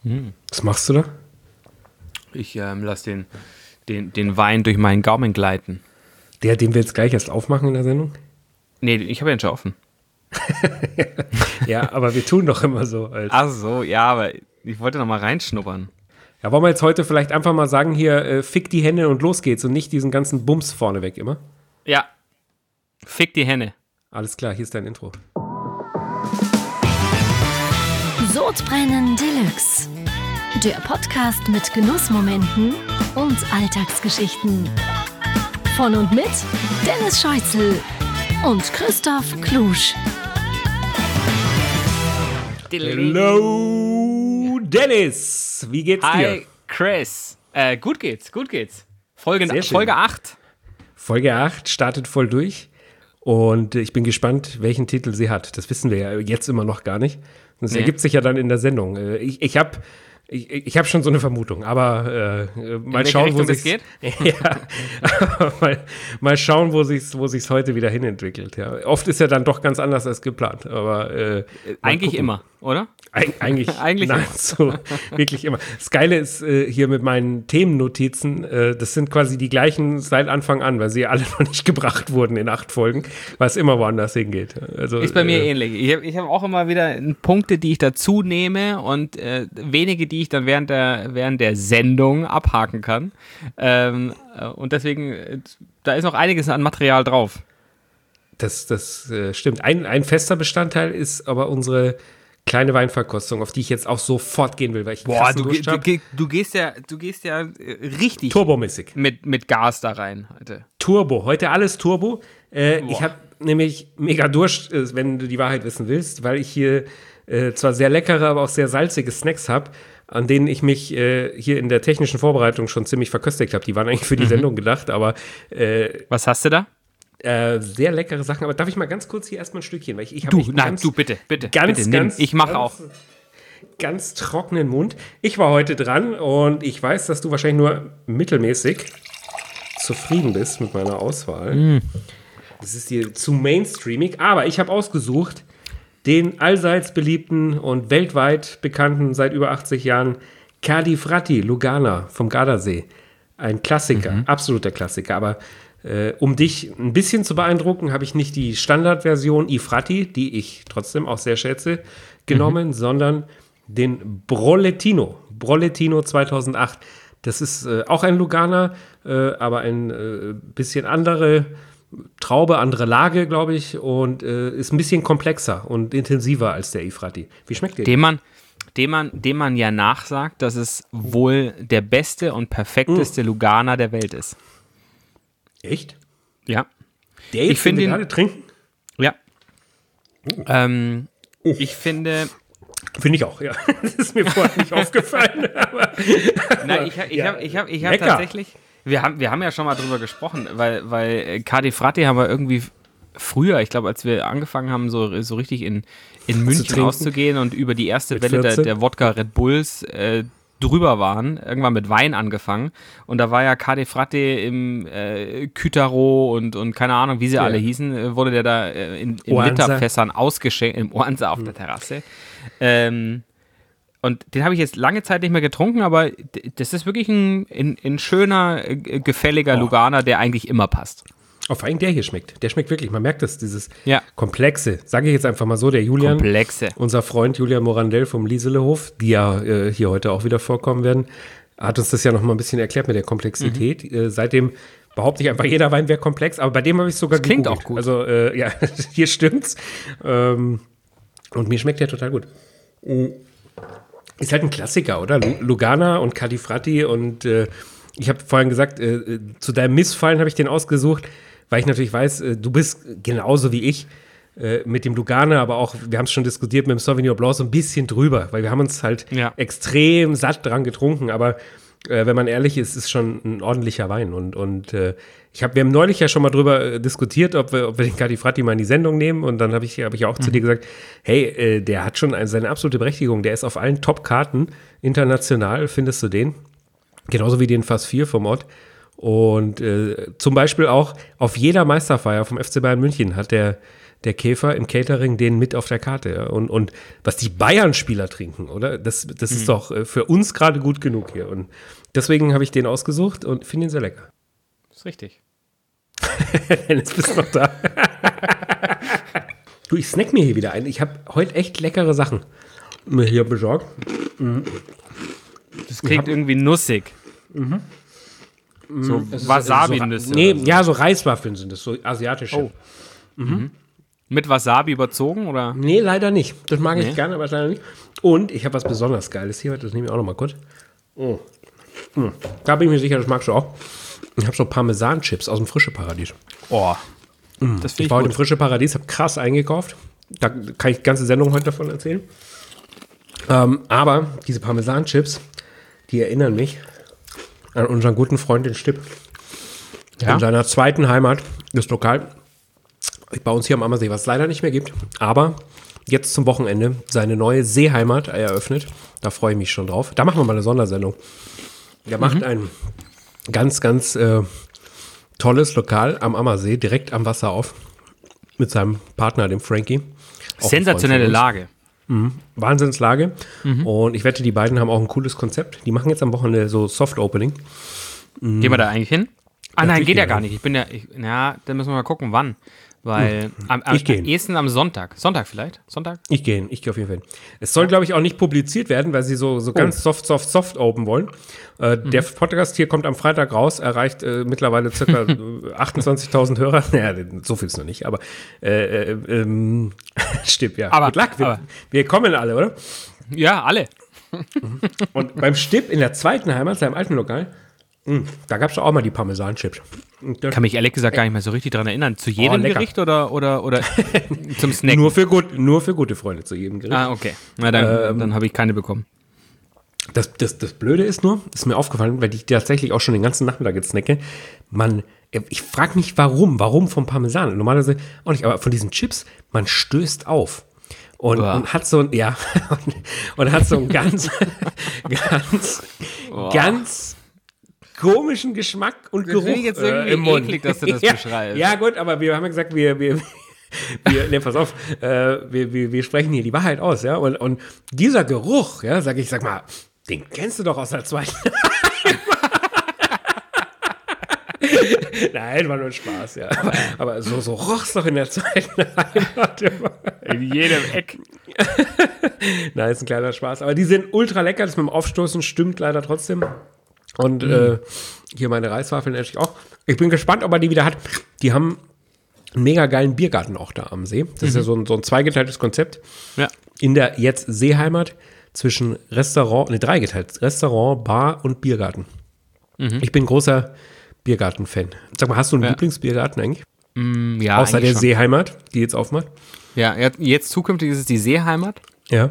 Was machst du da? Ich lasse den Wein durch meinen Gaumen gleiten. Den wir jetzt gleich erst aufmachen in der Sendung? Nee, ich habe den schon offen. Ja, aber wir tun doch immer so. Ach so, ja, aber ich wollte noch mal reinschnuppern. Ja, wollen wir jetzt heute vielleicht einfach mal sagen, hier, fick die Hände und los geht's und nicht diesen ganzen Bums vorneweg immer? Ja, fick die Hände. Alles klar, hier ist dein Intro. Sodbrennen Deluxe. Der Podcast mit Genussmomenten und Alltagsgeschichten. Von und mit Dennis Scheuzel und Christoph Klusch. Hello, Dennis. Wie geht's dir? Hi, Chris. Gut geht's. Folge 8. Folge 8 startet voll durch. Und ich bin gespannt, welchen Titel sie hat. Das wissen wir ja jetzt immer noch gar nicht. Das ergibt sich ja dann in der Sendung. Ich habe schon so eine Vermutung, aber mal schauen, wo es geht. Ja, mal schauen, wo sich's heute wieder hinentwickelt. Ja. Oft ist ja dann doch ganz anders als geplant, aber eigentlich immer, oder? Eigentlich nahezu wirklich immer. Das Geile ist hier mit meinen Themennotizen, das sind quasi die gleichen seit Anfang an, weil sie alle noch nicht gebracht wurden in 8 Folgen, weil es immer woanders hingeht. Also, ist bei mir ähnlich. Ich hab auch immer wieder Punkte, die ich dazu nehme und wenige, die ich dann während der Sendung abhaken kann. Und deswegen, da ist noch einiges an Material drauf. Das stimmt. Ein fester Bestandteil ist aber unsere kleine Weinverkostung, auf die ich jetzt auch sofort gehen will, weil ich du gehst ja richtig turbomäßig mit Gas da rein heute. Turbo, heute alles Turbo. Ich habe nämlich mega Durst, wenn du die Wahrheit wissen willst, weil ich hier zwar sehr leckere, aber auch sehr salzige Snacks habe, an denen ich mich hier in der technischen Vorbereitung schon ziemlich verköstigt habe. Die waren eigentlich für die Sendung gedacht, aber was hast du da? Sehr leckere Sachen, aber darf ich mal ganz kurz hier erstmal ein Stückchen, weil ich habe bitte, nimm. Ich mache auch. Ganz trockenen Mund. Ich war heute dran und ich weiß, dass du wahrscheinlich nur mittelmäßig zufrieden bist mit meiner Auswahl. Das ist hier zu mainstreamig, aber ich habe ausgesucht den allseits beliebten und weltweit bekannten, seit über 80 Jahren, Cadifrati Lugana vom Gardasee. Ein Klassiker, absoluter Klassiker, aber um dich ein bisschen zu beeindrucken, habe ich nicht die Standardversion I Frati, die ich trotzdem auch sehr schätze, genommen, sondern den Broletino 2008. Das ist auch ein Lugana, aber ein bisschen andere Traube, andere Lage, glaube ich, und ist ein bisschen komplexer und intensiver als der I Frati. Wie schmeckt der? Dem man ja nachsagt, dass es wohl der beste und perfekteste Lugana der Welt ist. Echt? Ja. Ich finde gerade trinken? Ja. Ich finde... Finde ich auch, ja. Das ist mir vorher nicht aufgefallen. Nein, ich hab tatsächlich... Wir haben ja schon mal drüber gesprochen, weil Cadifrati haben wir irgendwie früher, ich glaube, als wir angefangen haben, so richtig in München rauszugehen und über die erste Welle der Wodka Red Bulls drüber waren, irgendwann mit Wein angefangen und da war ja Cadifrati im Kytaro und keine Ahnung, wie sie alle hießen, wurde der da in Literfässern ausgeschenkt, im Oanza auf der Terrasse. Und den habe ich jetzt lange Zeit nicht mehr getrunken, aber das ist wirklich ein schöner, gefälliger Lugana, der eigentlich immer passt. Vor allem der hier schmeckt. Der schmeckt wirklich. Man merkt das, dieses Komplexe. Sage ich jetzt einfach mal so, der Julian, unser Freund Julian Morandell vom Lieselehof, die ja hier heute auch wieder vorkommen werden, hat uns das ja noch mal ein bisschen erklärt mit der Komplexität. Seitdem behaupte ich einfach, jeder Wein wäre komplex, aber bei dem habe ich sogar gegoogelt. Klingt auch gut. Also ja, hier stimmt's. Und mir schmeckt der total gut. Ist halt ein Klassiker, oder? Lugana und Cadifrati und ich habe vorhin gesagt, zu deinem Missfallen habe ich den ausgesucht, weil ich natürlich weiß, du bist genauso wie ich mit dem Lugana, aber auch, wir haben es schon diskutiert, mit dem Sauvignon Blanc so ein bisschen drüber, weil wir haben uns halt extrem satt dran getrunken, aber wenn man ehrlich ist, ist schon ein ordentlicher Wein und wir haben neulich ja schon mal drüber diskutiert, ob wir den Cadifrati mal in die Sendung nehmen und dann habe ich auch zu dir gesagt, hey, der hat schon seine absolute Berechtigung, der ist auf allen Top-Karten international, findest du den? Genauso wie den Fass 4 vom Ott. Und zum Beispiel auch auf jeder Meisterfeier vom FC Bayern München hat der der Käfer im Catering den mit auf der Karte. Ja. Und was die Bayern-Spieler trinken, oder? Das ist doch für uns gerade gut genug hier. Und deswegen habe ich den ausgesucht und finde ihn sehr lecker. Ist richtig. Dennis, bist du noch da? Du, ich snack mir hier wieder ein. Ich habe heute echt leckere Sachen mir hier besorgt. Das klingt irgendwie nussig. So Wasabi-Nüsse. So Reiswaffeln sind das, so asiatische. Oh. Mit Wasabi überzogen, oder? Nee, leider nicht. Das mag ich gerne, aber leider nicht. Und ich habe was besonders Geiles hier. Das nehme ich auch noch mal kurz. Da bin ich mir sicher, das magst du auch. Ich habe so Parmesan-Chips aus dem Frische Paradies. Oh, das ich war heute im Frische Paradies, habe krass eingekauft. Da kann ich die ganze Sendung heute davon erzählen. Aber diese Parmesan-Chips, die erinnern mich an unseren guten Freund den Stipp. Ja? In seiner zweiten Heimat, das Lokal, bei uns hier am Ammersee, was es leider nicht mehr gibt, aber jetzt zum Wochenende seine neue Seeheimat eröffnet. Da freue ich mich schon drauf. Da machen wir mal eine Sondersendung. Der macht ein ganz, ganz tolles Lokal am Ammersee, direkt am Wasser auf, mit seinem Partner, dem Frankie. Sensationelle Lage. Wahnsinnslage. Und ich wette, die beiden haben auch ein cooles Konzept. Die machen jetzt am Wochenende so Soft-Opening. Gehen wir da eigentlich hin? Ah nein, geht ja gar nicht. Dann müssen wir mal gucken, wann. Weil am ehesten am Sonntag. Sonntag vielleicht? Sonntag? Ich gehe auf jeden Fall hin. Es soll, glaube ich, auch nicht publiziert werden, weil sie so ganz soft open wollen. Der Podcast hier kommt am Freitag raus, erreicht mittlerweile ca. 28.000 Hörer. Naja, so viel ist noch nicht, aber stimmt, ja. Aber, Good luck. Wir kommen alle, oder? Ja, alle. Und beim Stipp in der zweiten Heimat, seinem alten Lokal, da gab es auch mal die Parmesan-Chips. Kann mich ehrlich gesagt gar nicht mehr so richtig dran erinnern. Zu jedem Gericht oder zum Snack? Nur für gute Freunde zu jedem Gericht. Ah, okay. Na, dann habe ich keine bekommen. Das Blöde ist nur, ist mir aufgefallen, weil ich tatsächlich auch schon den ganzen Nachmittag jetzt snacke, ich frage mich, warum vom Parmesan? Normalerweise auch nicht, aber von diesen Chips, man stößt auf. Und hat so ein, und hat so einen ganz komischen Geschmack und Geruch jetzt irgendwie im Mund. Eklig, dass du das beschreibst. Ja gut, aber wir haben ja gesagt, pass auf, wir sprechen hier die Wahrheit aus, ja, und dieser Geruch, ja, sag mal, den kennst du doch aus der zweiten. Nein, war nur ein Spaß, ja. Aber so roch's doch in der zweiten Heimat. In jedem Eck. Nein, ist ein kleiner Spaß. Aber die sind ultra lecker, das mit dem Aufstoßen stimmt leider trotzdem. Und hier meine Reiswaffeln natürlich auch. Ich bin gespannt, ob er die wieder hat. Die haben einen mega geilen Biergarten auch da am See. Das ist ja so ein zweigeteiltes Konzept. Ja. In der jetzt Seeheimat zwischen dreigeteilt. Restaurant, Bar und Biergarten. Ich bin großer Biergarten-Fan. Sag mal, hast du einen Lieblingsbiergarten eigentlich? Ja, außer der Seeheimat, die jetzt aufmacht? Ja, jetzt zukünftig ist es die Seeheimat. Ja.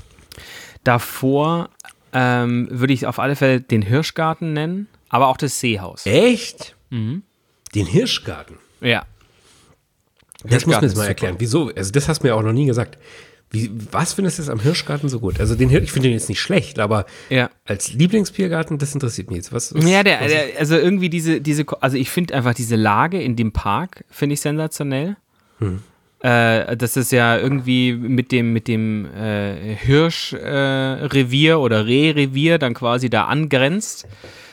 Davor würde ich auf alle Fälle den Hirschgarten nennen, aber auch das Seehaus. Echt? Den Hirschgarten? Ja. Das muss mir jetzt mal erklären. Wieso? Also das hast du mir auch noch nie gesagt. Was findest du jetzt am Hirschgarten so gut? Also ich finde den jetzt nicht schlecht, aber als Lieblingsbiergarten, das interessiert mich jetzt. Also irgendwie also ich finde einfach diese Lage in dem Park, finde ich sensationell. Das ist ja irgendwie mit dem Hirschrevier oder Rehrevier dann quasi da angrenzt.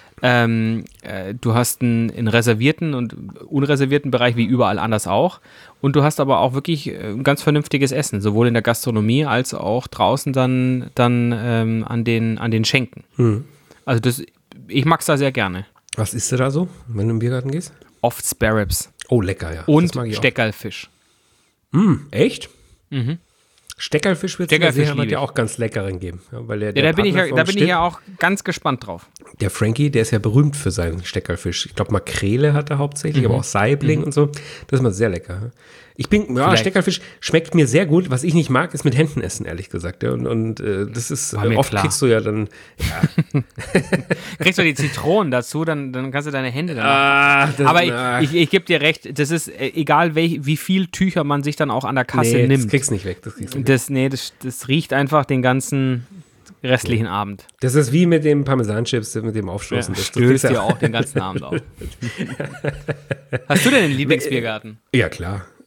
Du hast einen reservierten und unreservierten Bereich, wie überall anders auch. Und du hast aber auch wirklich ein ganz vernünftiges Essen, sowohl in der Gastronomie als auch draußen dann an den Schenken. Also ich mag es da sehr gerne. Was isst du da so, wenn du im Biergarten gehst? Oft Spare Ribs. Oh, lecker, ja. Und Steckerlfisch. Echt? Steckerlfisch wird es ja auch ganz leckeren geben. Ja, weil da bin ich ja auch ganz gespannt drauf. Der Frankie, der ist ja berühmt für seinen Steckerlfisch. Ich glaube, Makrele hat er hauptsächlich, aber auch Saibling und so. Das ist mal sehr lecker. Steckerlfisch schmeckt mir sehr gut. Was ich nicht mag, ist mit Händen essen, ehrlich gesagt. Ja. Und das ist, oft klar. Kriegst du ja dann, kriegst du die Zitronen dazu, dann kannst du deine Hände dann machen. Aber ich gebe dir recht, das ist egal, wie viel Tücher man sich dann auch an der Kasse nimmt. Das kriegst du nicht weg. Das riecht einfach den ganzen restlichen Abend. Das ist wie mit dem Parmesan-Chips, mit dem Aufstoßen. Das stößt dir auch den ganzen Abend auf. Hast du denn einen Lieblingsbiergarten? Ja, klar.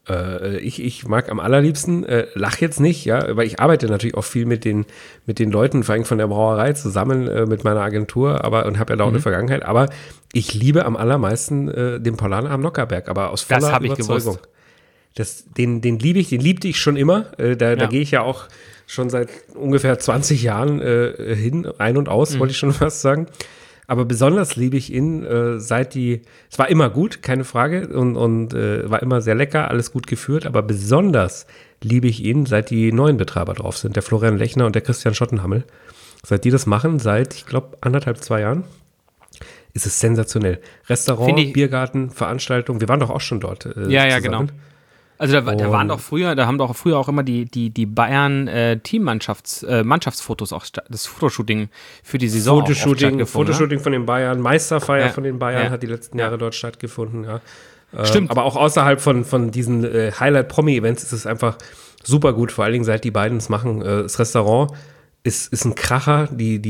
Ich mag am allerliebsten, lach jetzt nicht, ja, weil ich arbeite natürlich auch viel mit den Leuten, vor allem von der Brauerei zusammen mit meiner Agentur, und habe ja da auch eine Vergangenheit, aber ich liebe am allermeisten den Paulaner am Nockherberg, aber aus voller Überzeugung. Den liebte ich schon immer, da gehe ich ja auch schon seit ungefähr 20 Jahren hin, ein und aus, wollte ich schon fast sagen. Aber besonders liebe ich ihn, es war immer gut, keine Frage, und war immer sehr lecker, alles gut geführt, aber besonders liebe ich ihn, seit die neuen Betreiber drauf sind, der Florian Lechner und der Christian Schottenhammel. Seit die das machen, seit, ich glaube, 1,5-2 Jahren, ist es sensationell. Restaurant, Biergarten, Veranstaltung, wir waren doch auch schon dort. Ja, genau. Also da haben doch früher auch immer die Bayern Mannschaftsfotos auch das Fotoshooting für die Saison Fotoshooting von den Bayern, Meisterfeier von den Bayern hat die letzten Jahre dort stattgefunden, ja. Stimmt. Aber auch außerhalb von diesen Highlight-Promi-Events ist es einfach super gut, vor allen Dingen seit die beiden es machen. Das Restaurant ist ein Kracher,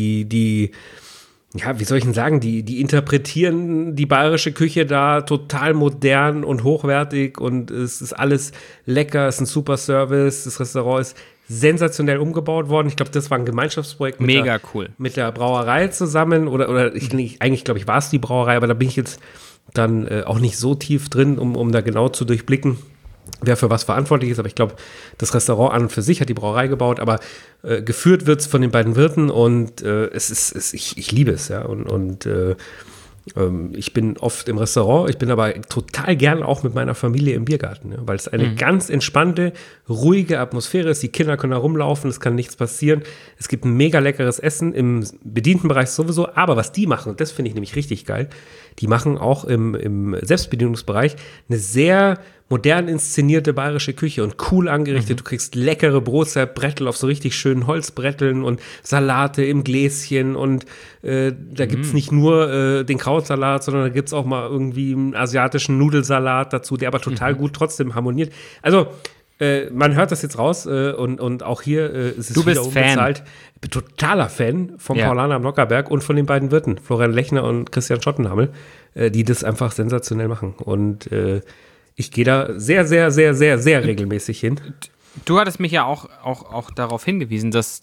ja, wie soll ich denn sagen, die interpretieren die bayerische Küche da total modern und hochwertig und es ist alles lecker, es ist ein super Service, das Restaurant ist sensationell umgebaut worden. Ich glaube, das war ein Gemeinschaftsprojekt mit der Brauerei zusammen eigentlich glaube ich, war es die Brauerei, aber da bin ich jetzt dann auch nicht so tief drin, um da genau zu durchblicken, wer für was verantwortlich ist, aber ich glaube, das Restaurant an und für sich hat die Brauerei gebaut, aber geführt wird es von den beiden Wirten und ich liebe es, ja, und ich bin oft im Restaurant, ich bin aber total gern auch mit meiner Familie im Biergarten, ja, weil es eine ganz entspannte, ruhige Atmosphäre ist, die Kinder können da rumlaufen, es kann nichts passieren, es gibt ein mega leckeres Essen, im bedienten Bereich sowieso, aber was die machen, und das finde ich nämlich richtig geil, die machen auch im Selbstbedienungsbereich eine sehr modern inszenierte bayerische Küche und cool angerichtet. Du kriegst leckere Brotzeitbrettel auf so richtig schönen Holzbretteln und Salate im Gläschen und da gibt es nicht nur den Krautsalat, sondern da gibt es auch mal irgendwie einen asiatischen Nudelsalat dazu, der aber total gut trotzdem harmoniert. Also man hört das jetzt raus und auch hier ist es wieder unbezahlt. Ich bin totaler Fan vom Paulaner am Nockherberg und von den beiden Wirten, Florian Lechner und Christian Schottenhammel, die das einfach sensationell machen. Und ich gehe da sehr, sehr, sehr, sehr, sehr regelmäßig hin. Du hattest mich ja auch darauf hingewiesen, dass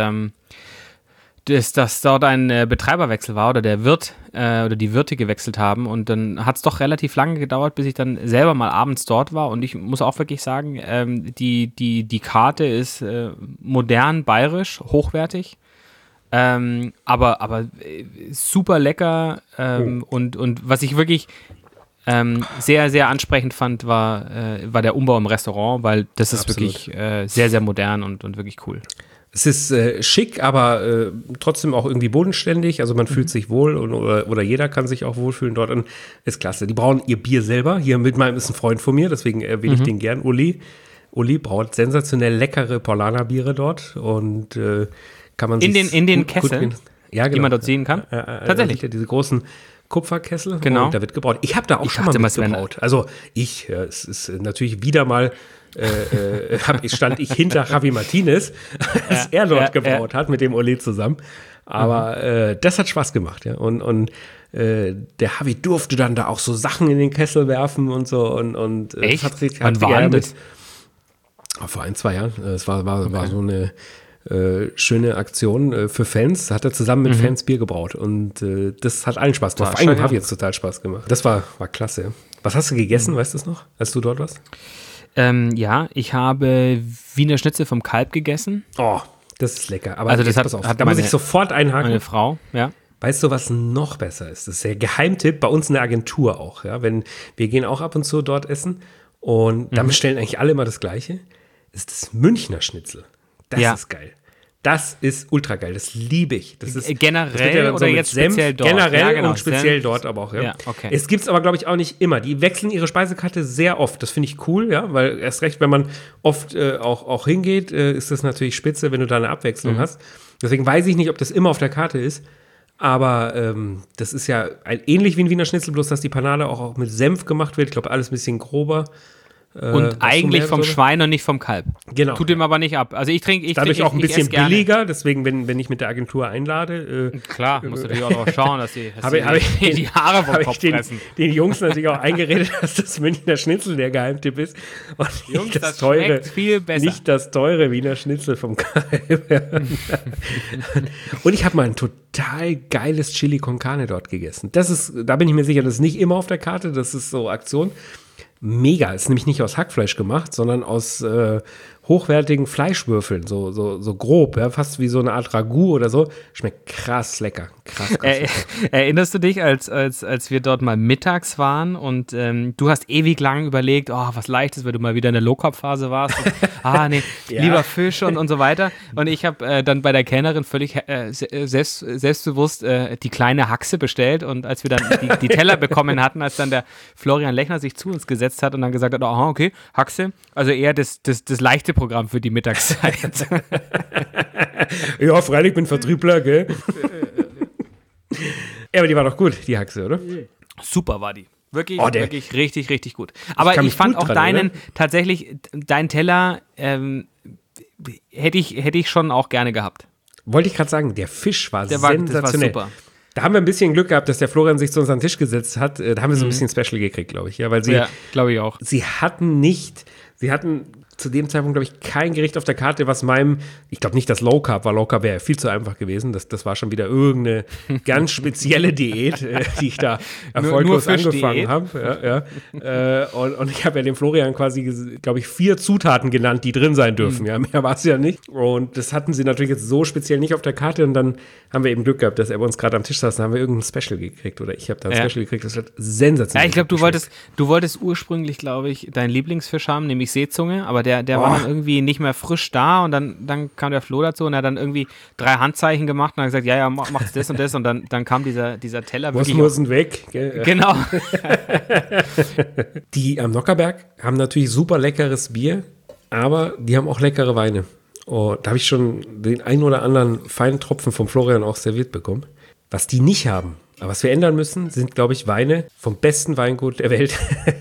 dort ein Betreiberwechsel war oder der Wirt oder die Wirte gewechselt haben und dann hat es doch relativ lange gedauert, bis ich dann selber mal abends dort war und ich muss auch wirklich sagen, die Karte ist modern, bayerisch, hochwertig, aber super lecker und was ich wirklich sehr, sehr ansprechend fand, war der Umbau im Restaurant, weil das ist wirklich sehr, sehr modern und wirklich cool. Es ist schick, aber trotzdem auch irgendwie bodenständig. Also man fühlt sich wohl oder jeder kann sich auch wohlfühlen dort. Und ist klasse. Die brauen ihr Bier selber. Hier mit meinem ist ein Freund von mir, deswegen erwähne ich den gern. Uli braut sensationell leckere Paulaner Biere dort und kann man in den Kesseln, die man dort sehen kann. Tatsächlich. Diese großen Kupferkessel. Genau. Und da wird gebraut. Ich habe da auch schon mal mitgebraut. Also es ist natürlich wieder mal stand ich hinter Javi Martinez, als er dort gebraut hat, mit dem Uli zusammen. Aber das hat Spaß gemacht, ja. Und der Javi durfte dann da auch so Sachen in den Kessel werfen und so. Und echt? Das hat war das? Vor 1-2 Jahren. Es war so eine schöne Aktion für Fans. Hat er zusammen mit Fans Bier gebraut. Und das hat allen Spaß gemacht. Vor allem Javi jetzt total Spaß gemacht. Das war klasse. Was hast du gegessen, weißt du es noch, als du dort warst? Ich habe Wiener Schnitzel vom Kalb gegessen. Oh, das ist lecker. Aber also das da muss ich sofort einhaken. Meine Frau, ja. Weißt du, was noch besser ist? Das ist der Geheimtipp bei uns in der Agentur auch. Ja? Wir gehen auch ab und zu dort essen und dann bestellen eigentlich alle immer das Gleiche. Das ist das Münchner Schnitzel. Das ist geil. Das ist ultra geil. Das liebe ich. Das ist generell oder jetzt speziell dort? Generell und speziell dort aber auch. Ja. Ja, okay. Es gibt es aber, glaube ich, auch nicht immer. Die wechseln ihre Speisekarte sehr oft. Das finde ich cool, ja, weil erst recht, wenn man oft auch hingeht, ist das natürlich spitze, wenn du da eine Abwechslung hast. Deswegen weiß ich nicht, ob das immer auf der Karte ist. Aber das ist ja ähnlich wie ein Wiener Schnitzel, bloß dass die Panade auch mit Senf gemacht wird. Ich glaube, alles ein bisschen grober. Und eigentlich vom Schwein und nicht vom Kalb. Genau. Tut ihm aber nicht ab. Also dadurch auch ein bisschen billiger, deswegen, wenn ich mit der Agentur einlade. Klar, musst du natürlich auch darauf schauen, dass die Haare vom Kopf fressen. Den Jungs natürlich auch eingeredet, dass das Münchner Schnitzel der Geheimtipp ist. Und Jungs, das schmeckt viel besser. Nicht das teure Wiener Schnitzel vom Kalb. Und ich habe mal ein total geiles Chili con Carne dort gegessen. Da bin ich mir sicher, das ist nicht immer auf der Karte, das ist so Aktion. Mega, ist nämlich nicht aus Hackfleisch gemacht, sondern aus hochwertigen Fleischwürfeln, so grob, ja, fast wie so eine Art Ragout oder so. Schmeckt krass lecker. Krass lecker. Erinnerst du dich, als wir dort mal mittags waren und du hast ewig lang überlegt, was Leichtes, weil du mal wieder in der Low-Carb-Phase warst. Und, lieber Fisch und so weiter. Und ich habe dann bei der Kellnerin völlig selbstbewusst die kleine Haxe bestellt und als wir dann die Teller bekommen hatten, als dann der Florian Lechner sich zu uns gesetzt hat und dann gesagt hat, okay, Haxe, also eher das leichte Programm für die Mittagszeit. Ja, freilich, bin Vertriebler, gell? Ja, aber die war doch gut, die Haxe, oder? Super war die. Wirklich richtig, richtig gut. Aber ich fand auch deinen Teller hätte ich schon auch gerne gehabt. Wollte ich gerade sagen, der Fisch war sensationell. Das war super. Da haben wir ein bisschen Glück gehabt, dass der Florian sich zu uns an den Tisch gesetzt hat. Da haben wir so ein bisschen Special gekriegt, glaube ich. Ja, weil glaube ich auch. Sie hatten zu dem Zeitpunkt, glaube ich, kein Gericht auf der Karte, was ich glaube nicht, dass Low Carb war. Low Carb wäre viel zu einfach gewesen. Das war schon wieder irgendeine ganz spezielle Diät, die ich da erfolglos angefangen habe. Und ich habe ja dem Florian quasi, glaube ich, 4 Zutaten genannt, die drin sein dürfen. Ja, mehr war es ja nicht. Und das hatten sie natürlich jetzt so speziell nicht auf der Karte. Und dann haben wir eben Glück gehabt, dass er bei uns gerade am Tisch saß. Dann haben wir irgendein Special gekriegt. Oder ich habe da ein Special gekriegt. Das hat sensationell. Ja, ich glaube, du wolltest ursprünglich, glaube ich, deinen Lieblingsfisch haben, nämlich Seezunge. Aber der war dann irgendwie nicht mehr frisch da und dann kam der Flo dazu und er hat dann irgendwie 3 Handzeichen gemacht und hat gesagt, ja, macht's das und das und dann kam dieser Teller wirklich. Muss weg. Gell? Genau. Die am Nockherberg haben natürlich super leckeres Bier, aber die haben auch leckere Weine. Und da habe ich schon den einen oder anderen feinen Tropfen vom Florian auch serviert bekommen. Was die nicht haben, aber was wir ändern müssen, sind, glaube ich, Weine vom besten Weingut der Welt.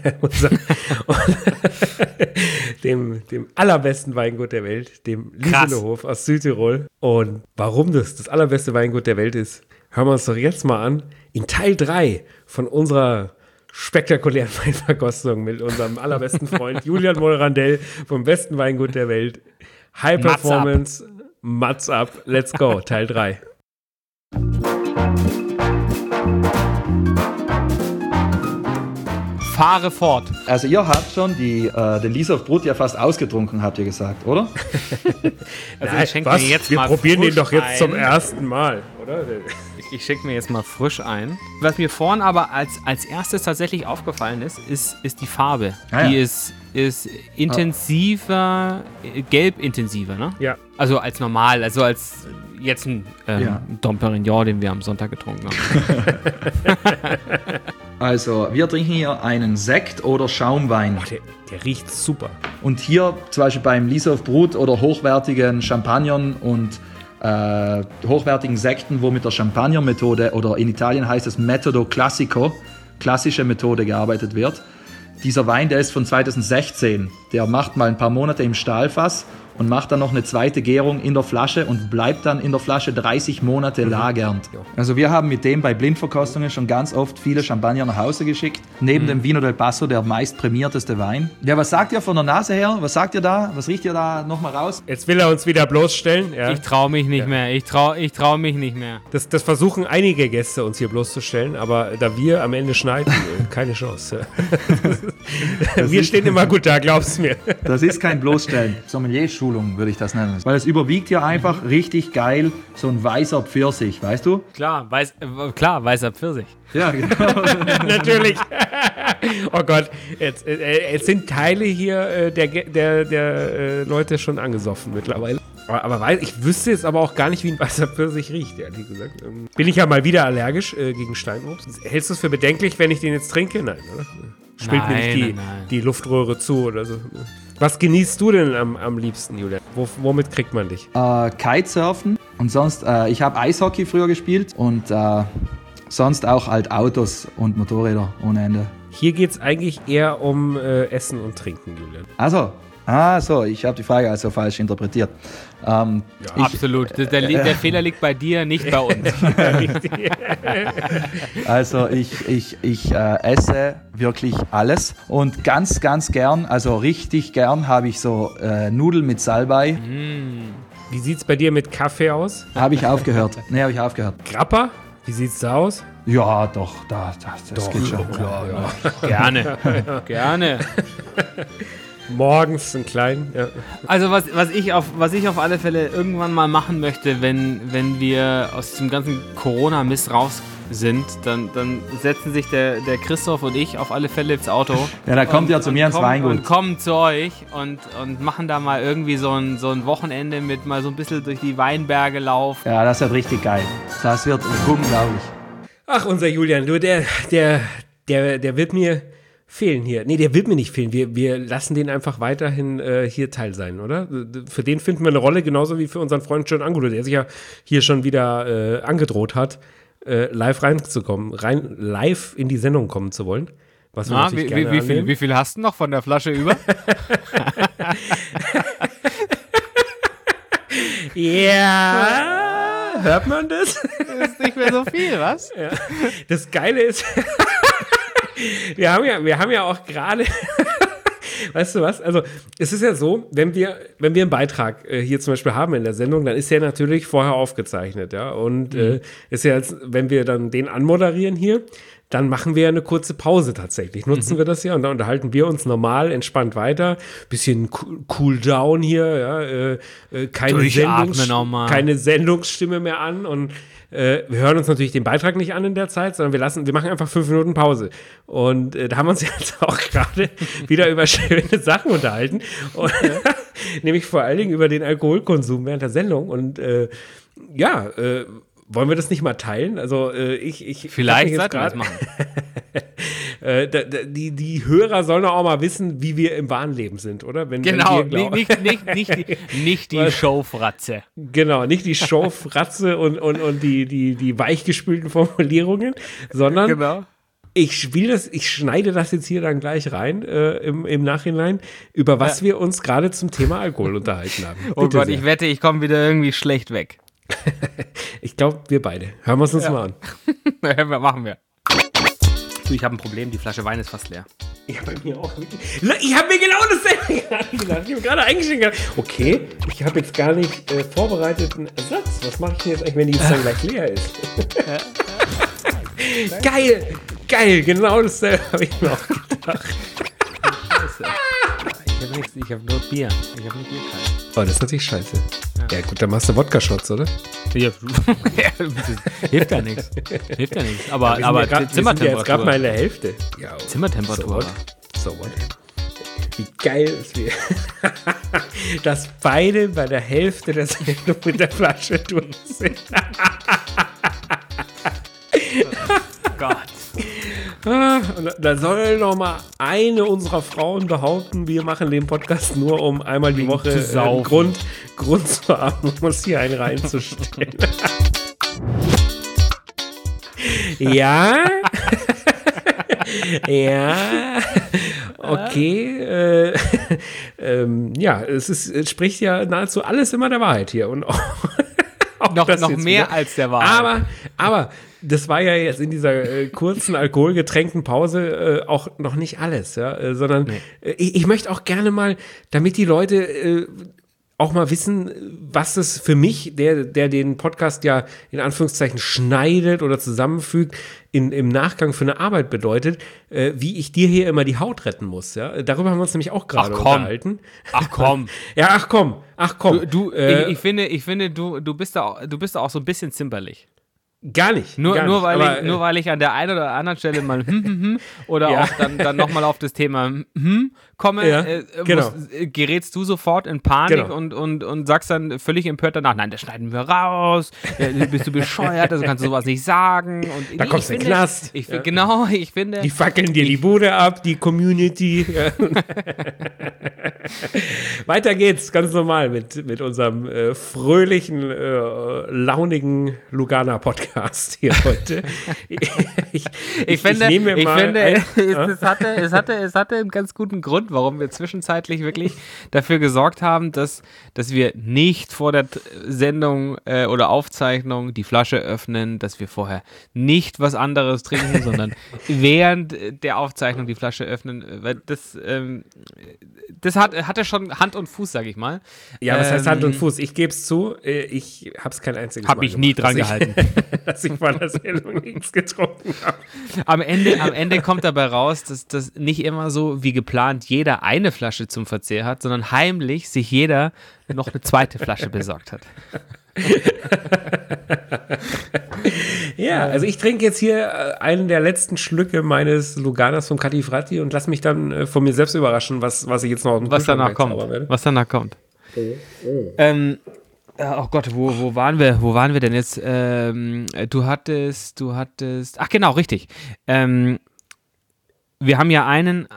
dem allerbesten Weingut der Welt, dem Liesenehof aus Südtirol. Und warum das allerbeste Weingut der Welt ist, hören wir uns doch jetzt mal an. In Teil 3 von unserer spektakulären Weinverkostung mit unserem allerbesten Freund Julian Moll-Randell vom besten Weingut der Welt. High Performance, Mats up, let's go, Teil 3. Fahre fort. Also ihr habt schon den Lieshoff Brut ja fast ausgetrunken, habt ihr gesagt, oder? Wir probieren den doch jetzt zum ersten Mal, oder? Ich schenke mir jetzt mal frisch ein. Was mir vorhin aber als erstes tatsächlich aufgefallen ist die Farbe. Die ist intensiver, gelb-intensiver, ne? Ja. Also als normal, also als jetzt ein Dom Perignon, den wir am Sonntag getrunken haben. Also, wir trinken hier einen Sekt oder Schaumwein. Der riecht super. Und hier zum Beispiel beim Lieshoff Brut oder hochwertigen Champagnern und hochwertigen Sekten, wo mit der Champagner-Methode oder in Italien heißt es Metodo Classico, klassische Methode gearbeitet wird. Dieser Wein, der ist von 2016. Der macht mal ein paar Monate im Stahlfass und macht dann noch eine zweite Gärung in der Flasche und bleibt dann in der Flasche 30 Monate lagernd. Also wir haben mit dem bei Blindverkostungen schon ganz oft viele Champagner nach Hause geschickt. Neben dem Vino del Passo der meist prämierteste Wein. Ja, was sagt ihr von der Nase her? Was sagt ihr da? Was riecht ihr da nochmal raus? Jetzt will er uns wieder bloßstellen. Ja. Ich traue mich nicht mehr. Ich trau mich nicht mehr. Das versuchen einige Gäste uns hier bloßzustellen, aber da wir am Ende schneiden, keine Chance. Wir stehen immer gut da, glaub's mir. Das ist kein Bloßstellen. Sommelier-Schulung würde ich das nennen. Weil es überwiegt hier einfach richtig geil so ein weißer Pfirsich, weißt du? Klar, weißer Pfirsich. Ja, genau. Natürlich. Oh Gott, jetzt sind Teile hier der Leute schon angesoffen mittlerweile. Aber ich wüsste jetzt aber auch gar nicht, wie ein weißer Pfirsich riecht, ehrlich gesagt. Bin ich ja mal wieder allergisch gegen Steinobst. Hältst du es für bedenklich, wenn ich den jetzt trinke? Nein, oder? Spielt mir nicht die Luftröhre zu oder so. Was genießt du denn am liebsten, Julian? Womit kriegt man dich? Kitesurfen und sonst, ich habe Eishockey früher gespielt und sonst auch halt Autos und Motorräder ohne Ende. Hier geht es eigentlich eher um Essen und Trinken, Julian. Also, ich habe die Frage also falsch interpretiert. Absolut. Der Fehler liegt bei dir, nicht bei uns. Also ich esse wirklich alles und ganz, ganz gern, also richtig gern habe ich so Nudeln mit Salbei. Wie sieht's bei dir mit Kaffee aus? Habe ich aufgehört. Grappa? Wie sieht's da aus? Ja, doch, das geht schon. Ja. Gerne. Morgens einen kleinen, ja. Also was ich auf alle Fälle irgendwann mal machen möchte, wenn wir aus diesem ganzen Corona-Mist raus sind, dann setzen sich der Christoph und ich auf alle Fälle ins Auto. Ja, da kommt ihr zu mir ins Weingut. Und kommen zu euch und machen da mal irgendwie so ein Wochenende mit mal so ein bisschen durch die Weinberge laufen. Ja, das wird richtig geil. Das wird unglaublich. Ach, unser Julian, du, der wird mir fehlen hier. Nee, der wird mir nicht fehlen. Wir lassen den einfach weiterhin hier Teil sein, oder? Für den finden wir eine Rolle, genauso wie für unseren Freund John Angulo, der sich ja hier schon wieder angedroht hat, live reinzukommen, live in die Sendung kommen zu wollen. Was wir natürlich gerne wie viel hast du noch von der Flasche über? Ja, hört man das? Das ist nicht mehr so viel, was? Ja. Das Geile ist, wir haben ja auch gerade, weißt du was, also es ist ja so, wenn wir einen Beitrag hier zum Beispiel haben in der Sendung, dann ist der natürlich vorher aufgezeichnet, ja, und ist ja jetzt, wenn wir dann den anmoderieren hier, dann machen wir ja eine kurze Pause tatsächlich, nutzen wir das ja und dann unterhalten wir uns normal, entspannt weiter, bisschen cool down hier, ja, keine Sendungsstimme mehr an und wir hören uns natürlich den Beitrag nicht an in der Zeit, sondern wir machen einfach 5 Minuten Pause. Und da haben wir uns jetzt auch gerade wieder über schöne Sachen unterhalten. Und, nämlich vor allen Dingen über den Alkoholkonsum während der Sendung. Und wollen wir das nicht mal teilen? Also ich vielleicht sollten wir das machen. Die Hörer sollen auch mal wissen, wie wir im wahren Leben sind, oder? Wenn nicht die Showfratze. Genau, nicht die Showfratze und die weichgespülten Formulierungen, sondern ich schneide das jetzt hier dann gleich rein im Nachhinein, über was wir uns gerade zum Thema Alkohol unterhalten haben. Oh Gott, ich wette, ich komme wieder irgendwie schlecht weg. Ich glaube, wir beide. Hören wir es uns mal an. Machen wir. Du, ich habe ein Problem, die Flasche Wein ist fast leer. Ja, bei mir auch. Ich habe mir genau dasselbe gerade gedacht. Ich habe gerade eingeschenkt. Okay, ich habe jetzt gar nicht vorbereiteten Ersatz. Was mache ich denn jetzt eigentlich, wenn die jetzt dann gleich leer ist? Geil, genau dasselbe habe ich mir auch gedacht. Ich habe nichts, ich habe nur Bier. Ich habe nur Bier kalt. Oh, das ist natürlich scheiße. Ja gut, dann machst du Wodka-Shots, oder? Ja, hilft ja nichts. Aber Zimmertemperatur. Wir sind ja jetzt gerade mal in der Hälfte. Ja, Zimmertemperatur. So what? Wie geil ist wir, dass beide bei der Hälfte der Sendung mit der Flasche durch sind. Gott. Und da soll noch mal eine unserer Frauen behaupten, wir machen den Podcast nur, um einmal die Woche Grund zu haben, um uns hier einen reinzustellen. Ja. Ja. Okay. Es spricht ja nahezu alles immer der Wahrheit hier. Und auch noch mehr als der Wahrheit. Aber das war ja jetzt in dieser kurzen alkoholgetränkten Pause auch noch nicht alles, ja, sondern ich möchte auch gerne mal, damit die Leute auch mal wissen, was es für mich, der den Podcast ja in Anführungszeichen schneidet oder zusammenfügt, im Nachgang für eine Arbeit bedeutet, wie ich dir hier immer die Haut retten muss. Ja? Darüber haben wir uns nämlich auch gerade unterhalten. Ach komm. Ja, ach komm. Ich finde, du bist da auch so ein bisschen zimperlich. Gar nicht. Nur weil ich an der einen oder anderen Stelle mal oder auch dann nochmal auf das Thema komme, genau. Gerätst du sofort in Panik und sagst dann völlig empört danach, nein, das schneiden wir raus, bist du bescheuert, also kannst du sowas nicht sagen. Und da kommst du in den Knast. Ich finde... Die fackeln dir die Bude ab, die Community. Weiter geht's, ganz normal mit unserem fröhlichen, launigen Lugana-Podcast. Podcast hier heute. Ich finde, es hatte einen ganz guten Grund, warum wir zwischenzeitlich wirklich dafür gesorgt haben, dass wir nicht vor der Sendung oder Aufzeichnung die Flasche öffnen, dass wir vorher nicht was anderes trinken, sondern während der Aufzeichnung die Flasche öffnen. Weil das hatte schon Hand und Fuß, sage ich mal. Ja, was heißt Hand und Fuß? Ich gebe es zu, ich habe es kein einziges Mal gemacht. Habe ich nie dran gehalten. Dass ich vor der Sendung nichts getrunken habe. Am Ende kommt dabei raus, dass nicht immer so wie geplant jeder eine Flasche zum Verzehr hat, sondern heimlich sich jeder noch eine zweite Flasche besorgt hat. Ja, also ich trinke jetzt hier einen der letzten Schlücke meines Luganas vom Catifratti und lass mich dann von mir selbst überraschen, was ich jetzt noch auf dem danach kommt. Was danach kommt. Oh Gott, wo waren wir? Wo waren wir denn jetzt? Du hattest. Ach genau, richtig. Wir haben ja ein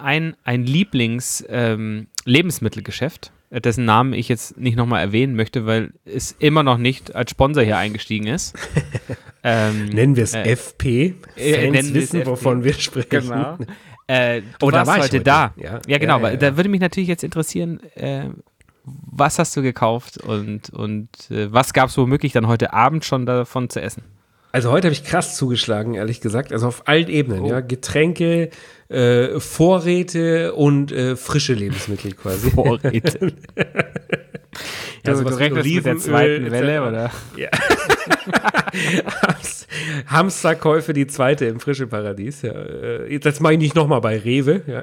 Lieblings-Lebensmittelgeschäft, dessen Namen ich jetzt nicht nochmal erwähnen möchte, weil es immer noch nicht als Sponsor hier eingestiegen ist. Nennen wir es FP. Fans wissen, wovon wir sprechen. Genau. Du warst heute da. Ja, genau. Ja. Da würde mich natürlich jetzt interessieren, was hast du gekauft und was gab es womöglich dann heute Abend schon davon zu essen? Also heute habe ich krass zugeschlagen, ehrlich gesagt. Also auf allen Ebenen, ja. Getränke, Vorräte und frische Lebensmittel quasi. Vorräte. Ja, du rechnest mit der zweiten Welle, oder? Ja. Hamsterkäufe, die zweite im Frische Paradies. Ja. Das mache ich nicht nochmal bei Rewe. Ja.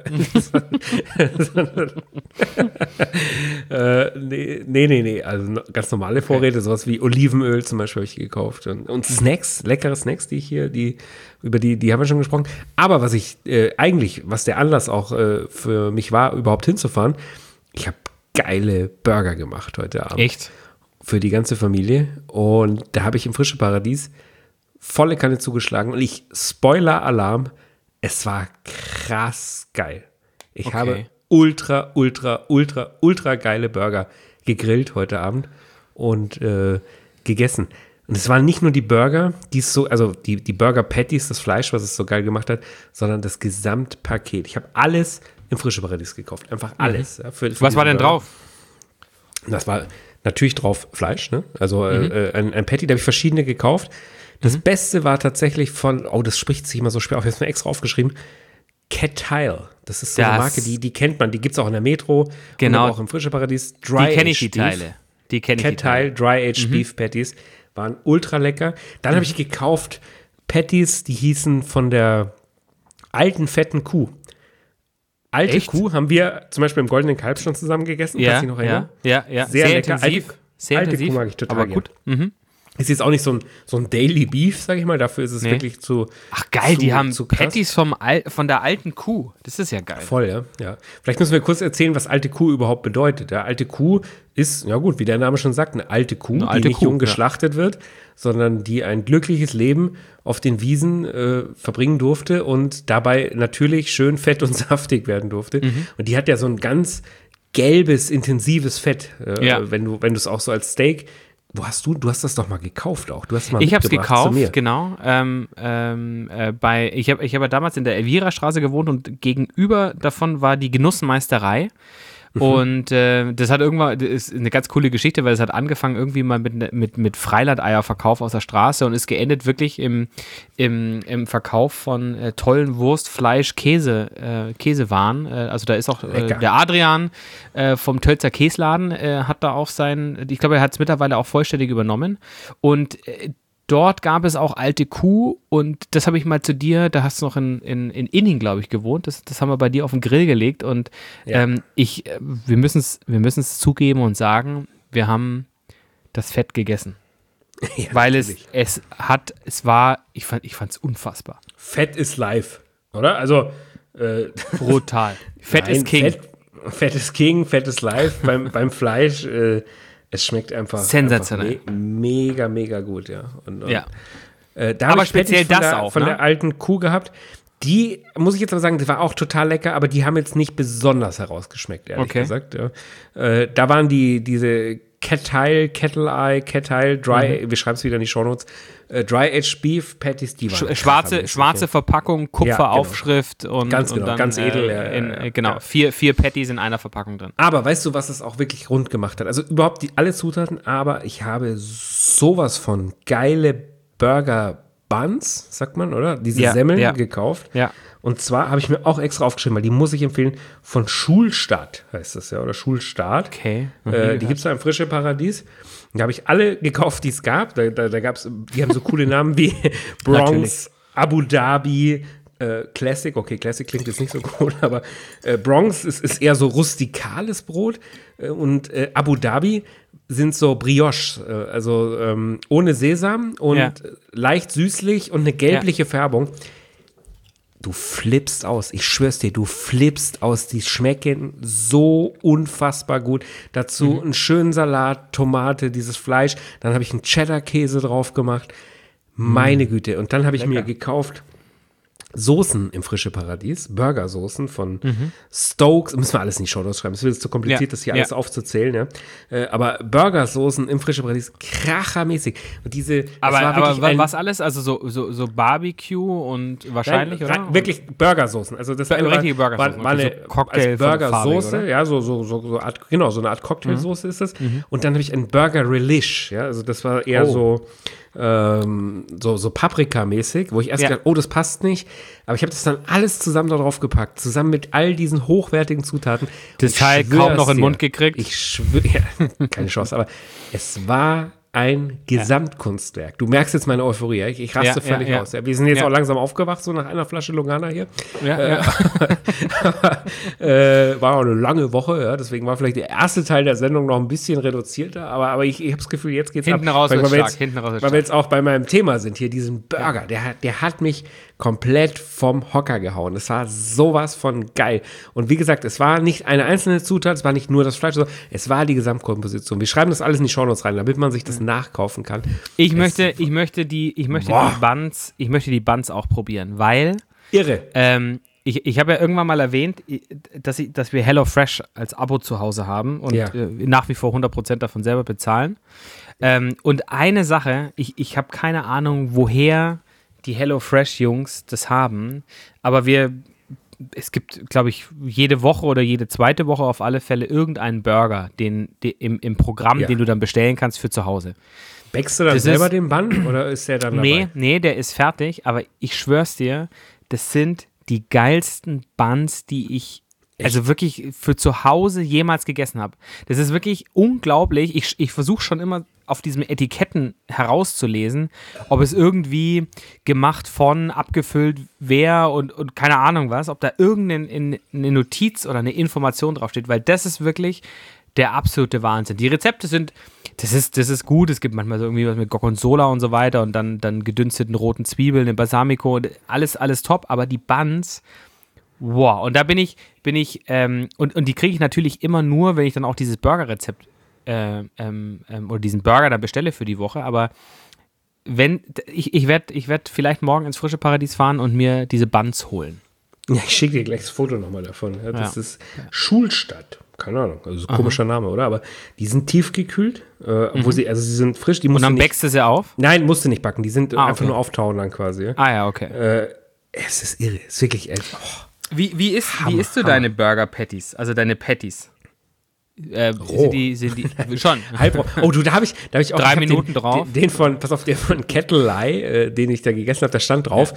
Nee. Also ganz normale Vorräte, sowas wie Olivenöl zum Beispiel habe ich gekauft. Und Snacks, leckere Snacks, über die haben wir schon gesprochen. Aber was der Anlass auch für mich war, überhaupt hinzufahren, ich habe geile Burger gemacht heute Abend. Echt? Für die ganze Familie. Und da habe ich im Frische Paradies volle Kanne zugeschlagen. Und Spoiler-Alarm, es war krass geil. Ich habe ultra geile Burger gegrillt heute Abend und gegessen. Und es waren nicht nur die Burger, die Burger Patties, das Fleisch, was es so geil gemacht hat, sondern das Gesamtpaket. Ich habe alles im Frische Paradies gekauft. Einfach alles. Ja, für was war denn drauf? Das war natürlich drauf Fleisch, ne? Also ein Patty, da habe ich verschiedene gekauft. Das Beste war tatsächlich das spricht sich immer so schwer auf, ich habe es mir extra aufgeschrieben, Cat Tile. Das ist so eine Marke, die kennt man, die gibt es auch in der Metro. Genau. Und auch im Frische Paradies. Die kenne ich, die Teile. Cat Tile, Dry-Aged Beef Patties. Waren ultra lecker. Dann habe ich gekauft Patties, die hießen von der alten, fetten Kuh. Alte Kuh haben wir zum Beispiel im Goldenen Kalb schon zusammen gegessen. Ja, kannst du dich noch erinnern? Ja. Sehr lecker. Intensiv. Alte Kuh mag ich total aber gut. Ist jetzt auch nicht so ein Daily Beef, sag ich mal. Dafür ist es wirklich zu. Ach geil, die haben Patties von der alten Kuh. Das ist ja geil. Voll, ja. Vielleicht müssen wir kurz erzählen, was alte Kuh überhaupt bedeutet. Ja, alte Kuh ist, ja gut, wie der Name schon sagt, eine alte Kuh, die nicht jung geschlachtet wird, sondern die ein glückliches Leben auf den Wiesen verbringen durfte und dabei natürlich schön fett und saftig werden durfte. Und die hat ja so ein ganz gelbes, intensives Fett, wenn du es auch so als Steak. Du hast das doch mal gekauft auch. Ich habe es gekauft, genau. Ich habe damals in der Elvira-Straße gewohnt und gegenüber davon war die Genussmeisterei. Und das ist eine ganz coole Geschichte, weil es hat angefangen irgendwie mal mit Freilandeierverkauf aus der Straße und ist geendet wirklich im Verkauf von tollen Wurst, Fleisch, Käsewaren. Also da ist auch der Adrian vom Tölzer Käsladen hat da auch ich glaube, er hat es mittlerweile auch vollständig übernommen. Und dort gab es auch alte Kuh und das habe ich mal zu dir, da hast du noch in Inning, glaube ich, gewohnt. Das haben wir bei dir auf den Grill gelegt und wir müssen es zugeben und sagen, wir haben das Fett gegessen. Ja, weil ich fand es unfassbar. Fett ist live, oder? Also brutal. Fett ist King. Fett ist King, Fett ist live. beim Fleisch es schmeckt einfach sensationell. Mega, mega gut, ja. Da aber speziell das auch, von der alten Kuh gehabt. Die, muss ich jetzt aber sagen, die war auch total lecker, aber die haben jetzt nicht besonders herausgeschmeckt, ehrlich gesagt. Ja. Da waren diese Kettle Dry, wir schreiben es wieder in die Shownotes, Dry-Aged Beef Patties, die waren schwarze Verpackung, Kupferaufschrift und ganz genau, und dann, ganz edel. Genau, 4 Patties in einer Verpackung drin. Aber weißt du, was es auch wirklich rund gemacht hat? Also überhaupt alle Zutaten, aber ich habe sowas von geile Burger-Buns, sagt man, oder? Diese Semmeln gekauft. Ja. Und zwar habe ich mir auch extra aufgeschrieben, weil die muss ich empfehlen, von Schulstadt heißt das ja, oder Schulstadt. Okay. Mhm. Die gibt es da im Frische Paradies. Da habe ich alle gekauft, die es gab. Da gab's, die haben so coole Namen wie Bronx, Abu Dhabi, Classic. Okay, Classic klingt jetzt nicht so cool, aber Bronx ist eher so rustikales Brot. Und Abu Dhabi sind so Brioche, also ohne Sesam und leicht süßlich und eine gelbliche Färbung. Du flippst aus. Ich schwör's dir, du flippst aus. Die schmecken so unfassbar gut. Dazu einen schönen Salat, Tomate, dieses Fleisch. Dann habe ich einen Cheddar-Käse drauf gemacht. Meine Güte. Und dann habe ich mir gekauft Soßen im Frische Paradies, Burgersoßen von Stokes, müssen wir alles in die Shownotes schreiben, es wird zu kompliziert, das hier alles aufzuzählen, ja. Aber Burgersoßen im Frische Paradies, krachermäßig. Und diese, aber was alles? Also so Barbecue und wahrscheinlich, oder? Wirklich Burgersoßen. Also das richtige Burgersoßen. war eine so Cocktail als Burgersoße, ja, so eine Art Cocktailsoße ist das. Und dann habe ich einen Burger Relish, ja, also das war eher so Paprika-mäßig, wo ich erst gedacht, das passt nicht. Aber ich habe das dann alles zusammen da drauf gepackt, zusammen mit all diesen hochwertigen Zutaten. Das Teil kaum noch in den Mund gekriegt. Ich schwöre, keine Chance, aber es war ein Gesamtkunstwerk. Du merkst jetzt meine Euphorie, ich raste völlig aus. Ja. Wir sind jetzt auch langsam aufgewacht, so nach einer Flasche Lugana hier. War auch eine lange Woche, ja, deswegen war vielleicht der erste Teil der Sendung noch ein bisschen reduzierter, aber ich habe das Gefühl, jetzt geht's hinten ab. Raus weil wir jetzt auch bei meinem Thema sind, hier diesen Burger, der hat mich komplett vom Hocker gehauen. Es war sowas von geil. Und wie gesagt, es war nicht eine einzelne Zutat, es war nicht nur das Fleisch, sondern es war die Gesamtkomposition. Wir schreiben das alles in die Shownotes rein, damit man sich das nachkaufen kann. Ich möchte die Buns auch probieren, weil irre. Ich habe ja irgendwann mal erwähnt, dass wir HelloFresh als Abo zu Hause haben und nach wie vor 100% davon selber bezahlen. Und eine Sache, ich habe keine Ahnung, woher die HelloFresh-Jungs das haben, aber es gibt, glaube ich, jede Woche oder jede zweite Woche auf alle Fälle irgendeinen Burger, den im Programm, den du dann bestellen kannst für zu Hause. Bäckst du dann selber den Bun oder ist der dann dabei? Nee, der ist fertig, aber ich schwör's dir, das sind die geilsten Buns, die ich also wirklich für zu Hause jemals gegessen habe. Das ist wirklich unglaublich. Ich versuche schon immer auf diesen Etiketten herauszulesen, ob es irgendwie gemacht von, abgefüllt, wer und keine Ahnung was, ob da irgendeine Notiz oder eine Information draufsteht, weil das ist wirklich der absolute Wahnsinn. Die Rezepte sind, das ist gut, es gibt manchmal so irgendwie was mit Gorgonzola und so weiter und dann gedünsteten roten Zwiebeln, den Balsamico und alles top, aber die Buns, wow, und da bin ich und die kriege ich natürlich immer nur, wenn ich dann auch dieses Burger-Rezept oder diesen Burger dann bestelle für die Woche, aber ich werd vielleicht morgen ins Frische Paradies fahren und mir diese Buns holen. Ja, ich schicke dir gleich das Foto nochmal davon. Ja, das ist Schulstadt. Keine Ahnung, also komischer Name, oder? Aber die sind tiefgekühlt, obwohl sie sind frisch. Die und dann backst du sie auf? Nein, musst du nicht backen. Die sind einfach nur auftauen dann quasi. Okay. Es ist irre. Es ist wirklich Wie isst du deine Burger-Patties? Also deine Patties? Sind die schon? Halb. Oh, da habe ich auch 3 Minuten drauf. Den von Kettle, den ich da gegessen habe, da stand drauf,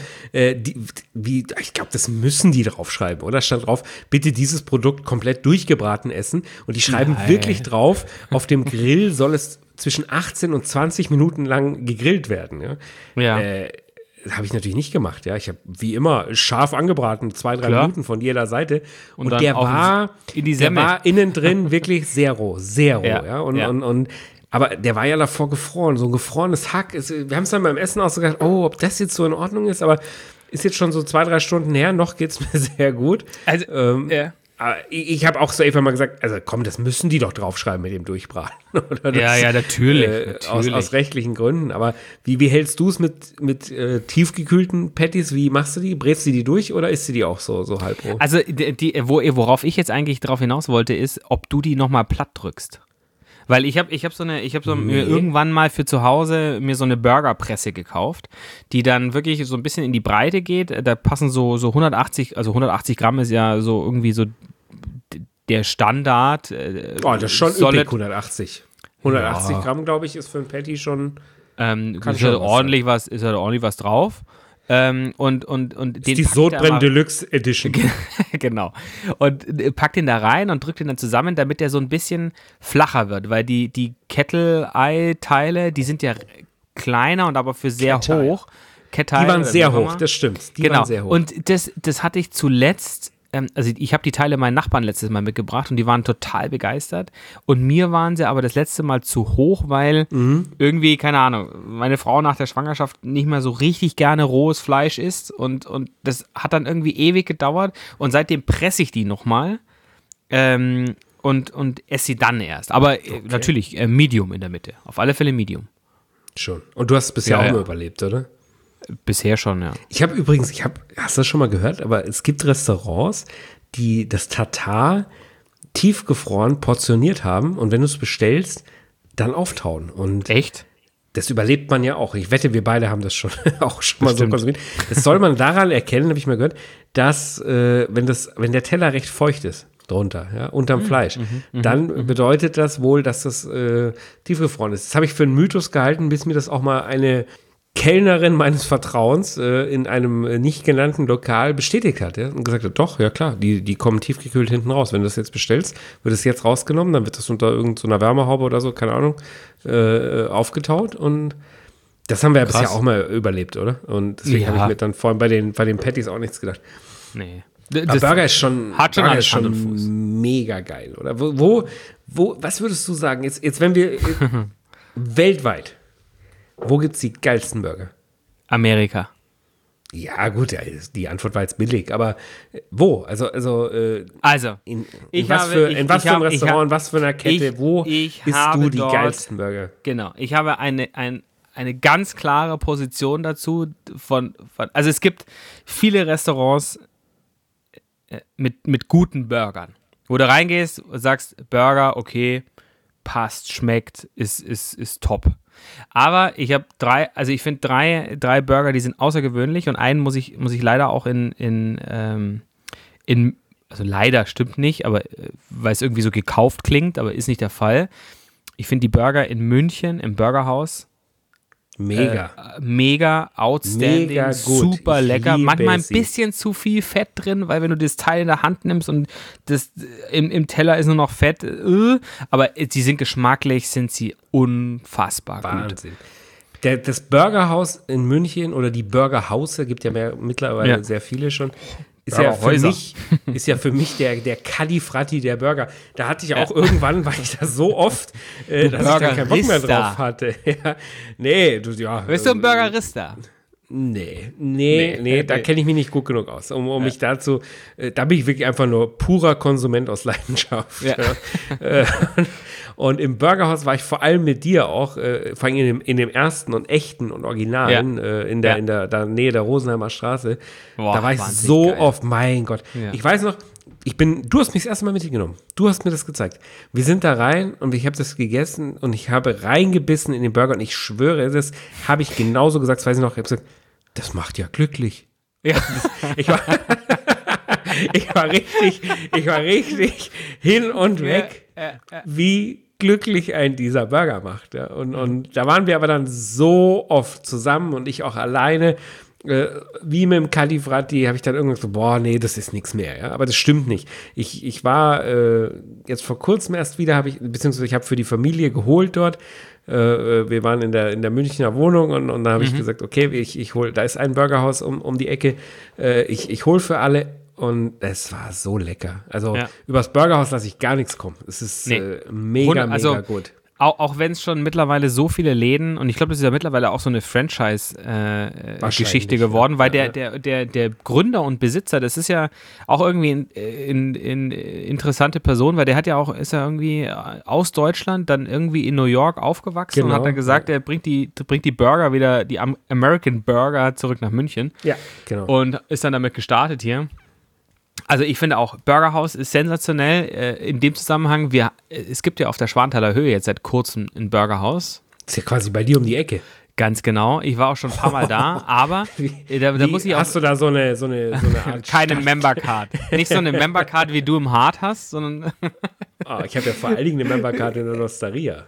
ich glaube, das müssen die draufschreiben, oder? Stand drauf, bitte dieses Produkt komplett durchgebraten essen. Und die schreiben wirklich drauf, auf dem Grill soll es zwischen 18 und 20 Minuten lang gegrillt werden. Ja. Habe ich natürlich nicht gemacht, ja. Ich habe wie immer scharf angebraten, 2-3 Minuten von jeder Seite. Und der war innen drin wirklich sehr roh, ja. Aber der war ja davor gefroren, so ein gefrorenes Hack. Wir haben es dann beim Essen auch so gedacht, ob das jetzt so in Ordnung ist, aber ist jetzt schon so 2-3 Stunden her, noch geht's mir sehr gut. Also, ich habe auch so einfach mal gesagt, also komm, das müssen die doch draufschreiben mit dem Durchbraten. Oder das, natürlich. Aus rechtlichen Gründen. Aber wie hältst du es mit tiefgekühlten Patties? Wie machst du die? Brätst du die durch oder isst du die auch so halbroh? Also worauf ich jetzt eigentlich drauf hinaus wollte, ist, ob du die nochmal platt drückst. Weil ich habe mir irgendwann mal für zu Hause mir so eine Burgerpresse gekauft, die dann wirklich so ein bisschen in die Breite geht. Da passen so 180, also 180 Gramm ist ja so irgendwie so der Standard. Das ist schon üppig, 180. 180 Gramm, glaube ich, ist für ein Patty schon. Ist halt ordentlich was drauf. Und den die Sodbrennen Deluxe Edition. Genau. Und packt den da rein und drückt den dann zusammen, damit der so ein bisschen flacher wird, weil die Kettle-Ei-Teile, die sind ja kleiner und aber für sehr hoch. Die waren sehr hoch, das stimmt. Die waren sehr hoch. Und das hatte ich zuletzt, also ich habe die Teile meinen Nachbarn letztes Mal mitgebracht und die waren total begeistert. Und mir waren sie aber das letzte Mal zu hoch, weil irgendwie, keine Ahnung, meine Frau nach der Schwangerschaft nicht mehr so richtig gerne rohes Fleisch isst und das hat dann irgendwie ewig gedauert und seitdem presse ich die nochmal und esse sie dann erst. Aber natürlich Medium in der Mitte. Auf alle Fälle Medium. Schon. Und du hast es bisher auch nur überlebt, oder? Bisher schon, ja. Ich habe übrigens, hast du das schon mal gehört, aber es gibt Restaurants, die das Tatar tiefgefroren portioniert haben und wenn du es bestellst, dann auftauen. Und echt? Das überlebt man ja auch. Ich wette, wir beide haben das schon auch schon mal so konsumiert. Das soll man daran erkennen, habe ich mal gehört, dass wenn der Teller recht feucht ist, drunter, ja, unterm Fleisch, dann bedeutet das wohl, dass das tiefgefroren ist. Das habe ich für einen Mythos gehalten, bis mir das auch mal eine Kellnerin meines Vertrauens in einem nicht genannten Lokal bestätigt hat, ja, und gesagt hat, doch, ja klar, die kommen tiefgekühlt hinten raus. Wenn du das jetzt bestellst, wird es jetzt rausgenommen, dann wird das unter irgendeiner Wärmehaube oder so, keine Ahnung, aufgetaut und das haben wir ja bisher auch mal überlebt, oder? Und deswegen habe ich mir dann vor allem bei den Patties auch nichts gedacht. Nee. Aber Burger ist schon, Hand und Fuß. Mega geil, oder? Was würdest du sagen, jetzt wenn wir weltweit, wo gibt es die geilsten Burger? Amerika. Ja, gut, die Antwort war jetzt billig, aber wo? In was für einem Restaurant, in was für einer Kette, wo isst du die geilsten Burger? Genau, ich habe eine ganz klare Position dazu also es gibt viele Restaurants mit guten Burgern, wo du reingehst und sagst, Burger, okay, passt, schmeckt, ist top. Aber ich habe ich finde drei Burger, die sind außergewöhnlich und einen muss ich leider auch also leider stimmt nicht, aber weil es irgendwie so gekauft klingt, aber ist nicht der Fall. Ich finde die Burger in München im Burgerhaus mega outstanding, mega gut. Super lecker. Manchmal ein bisschen zu viel Fett drin, weil wenn du das Teil in der Hand nimmst und das im Teller ist nur noch Fett, aber sie sind geschmacklich, sind sie unfassbar Wahnsinn. Gut. Das Burgerhaus in München oder die Burgerhause, gibt ja mittlerweile sehr viele schon, ist ja für mich der Kadifrati der Burger. Da hatte ich auch irgendwann, war ich da so oft, dass ich da keinen Bock mehr drauf hatte. Ja. Bist du ein Burgerista? Nee, da kenne ich mich nicht gut genug aus, um mich dazu, da bin ich wirklich einfach nur purer Konsument aus Leidenschaft. Ja. Und im Burgerhaus war ich vor allem mit dir auch, vor allem in dem ersten und echten und originalen, in der Nähe der Rosenheimer Straße. Boah, da war ich so geil. Oft, mein Gott. Ja. Ich weiß noch, du hast mich das erste Mal mitgenommen. Du hast mir das gezeigt. Wir sind da rein und ich habe das gegessen und ich habe reingebissen in den Burger und ich schwöre, das habe ich genauso gesagt, das weiß ich noch, ich habe gesagt, das macht ja glücklich. Ja. Ich war richtig hin und weg, wie glücklich ein dieser Burger macht. Ja. Und da waren wir aber dann so oft zusammen und ich auch alleine, wie mit dem Kadifrati, habe ich dann irgendwann so, das ist nichts mehr. Ja. Aber das stimmt nicht. Ich war jetzt vor kurzem erst wieder, beziehungsweise ich habe für die Familie geholt dort. Wir waren in der Münchner Wohnung und da habe ich gesagt, okay, ich hole, da ist ein Burgerhaus um die Ecke, ich hole für alle. Und es war so lecker. Also übers Burgerhaus lasse ich gar nichts kommen. Es ist mega gut. Auch wenn es schon mittlerweile so viele Läden, und ich glaube, das ist ja mittlerweile auch so eine Franchise-Geschichte geworden, weil der Gründer und Besitzer, das ist ja auch irgendwie eine interessante Person, weil der ist ja irgendwie aus Deutschland, dann irgendwie in New York aufgewachsen und hat dann gesagt, er bringt die Burger wieder, die American Burger zurück nach München. Ja, genau. Und ist dann damit gestartet hier. Also ich finde auch, Burgerhaus ist sensationell in dem Zusammenhang. Es gibt ja auf der Schwanthaler Höhe jetzt seit kurzem ein Burgerhaus. Ist ja quasi bei dir um die Ecke. Ganz genau. Ich war auch schon ein paar Mal da, aber da muss ich auch... Hast du da so eine Art keine Membercard. Nicht so eine Membercard, wie du im Hart hast, sondern... Ich habe ja vor allen Dingen eine Membercard in der Losteria.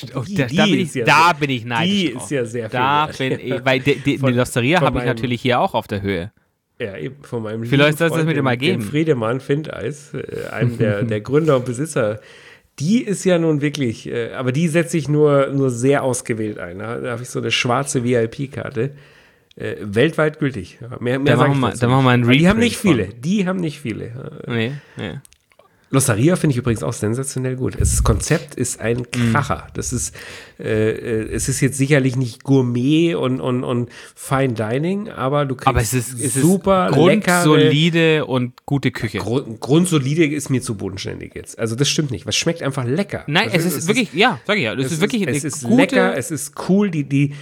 Da bin ich neidisch. Die ist ja sehr viel. Weil die Losteria habe ich natürlich hier auch auf der Höhe. Ja, eben von meinem Vielleicht soll es das mit dir mal geben. Friedemann Findeis, einem der Gründer und Besitzer. Die ist ja nun wirklich, aber die setze ich nur sehr ausgewählt ein. Da habe ich so eine schwarze VIP-Karte. Weltweit gültig. Mehr da machen wir mal einen Reprint. Die haben nicht viele. Nee. Losteria finde ich übrigens auch sensationell gut. Das Konzept ist ein Kracher. Das ist, es ist jetzt sicherlich nicht Gourmet und Fine Dining, aber du kriegst es ist super grundsolide und gute Küche. Grundsolide ist mir zu bodenständig jetzt. Also das stimmt nicht. Was schmeckt einfach lecker. Nein, es ist wirklich, sag ich ja, es ist gute, lecker, es ist cool. Die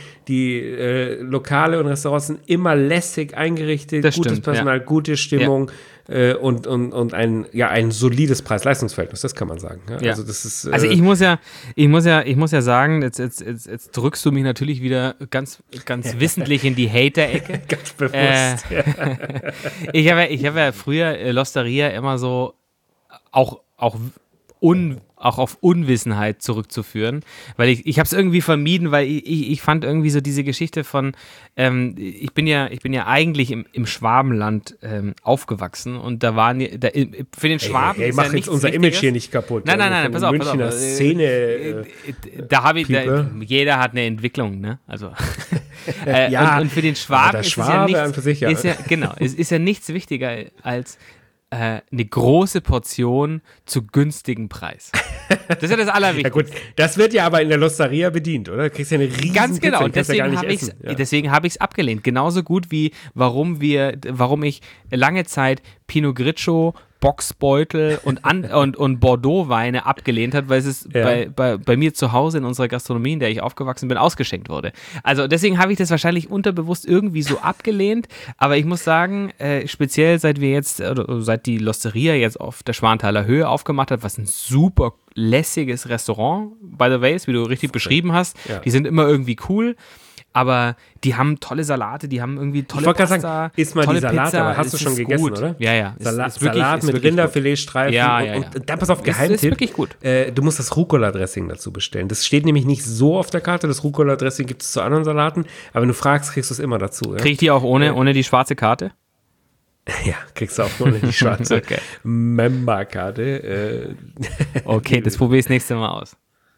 Lokale und Restaurants sind immer lässig eingerichtet, das gutes stimmt, Personal, gute Stimmung. Ja. Und ein solides Preis-Leistungs-Verhältnis, das kann man sagen. Ja? Ja. Also das ist. Also ich muss ja sagen, jetzt drückst du mich natürlich wieder ganz wissentlich in die Hater-Ecke. Ganz bewusst. Ich habe ja früher Losteria immer so auch auf Unwissenheit zurückzuführen, weil ich habe es irgendwie vermieden, weil ich fand irgendwie so diese Geschichte von, ich bin ja eigentlich im Schwabenland aufgewachsen und da waren für den Schwaben ist mach jetzt unser Image hier nicht kaputt. Nein, pass auf. Münchner Szene. Jeder hat eine Entwicklung, ne? Also ja, und für den Schwaben ist es ja nichts wichtiger als eine große Portion zu günstigem Preis. Das ist ja das Allerwichtigste. Ja gut, das wird ja aber in der Losteria bedient, oder? Du kriegst ja eine riesen Ganz genau, Pizza, und deswegen habe ich es abgelehnt. Genauso gut wie warum ich lange Zeit Pinot Grigio, Boxbeutel und Bordeaux-Weine abgelehnt hat, weil es bei mir zu Hause in unserer Gastronomie, in der ich aufgewachsen bin, ausgeschenkt wurde. Also deswegen habe ich das wahrscheinlich unterbewusst irgendwie so abgelehnt, aber ich muss sagen, speziell seit die Losteria jetzt auf der Schwanthaler Höhe aufgemacht hat, was ein super lässiges Restaurant, by the way, wie du richtig beschrieben hast, die sind immer irgendwie cool. Aber die haben tolle Salate, die haben irgendwie tolle Pasta. Ich wollte gerade sagen, isst mal die Salate, Pizza, aber hast du schon gegessen, gut. Oder? Ja. Salat mit Rinderfiletstreifen. Ja. Und dann pass auf, Geheimtipp. Ist wirklich gut. Du musst das Rucola-Dressing dazu bestellen. Das steht nämlich nicht so auf der Karte. Das Rucola-Dressing gibt es zu anderen Salaten. Aber wenn du fragst, kriegst du es immer dazu. Ja? Krieg ich die auch ohne die schwarze Karte? Ja, kriegst du auch ohne die schwarze Member-Karte. Okay, das probiere ich das nächste Mal aus.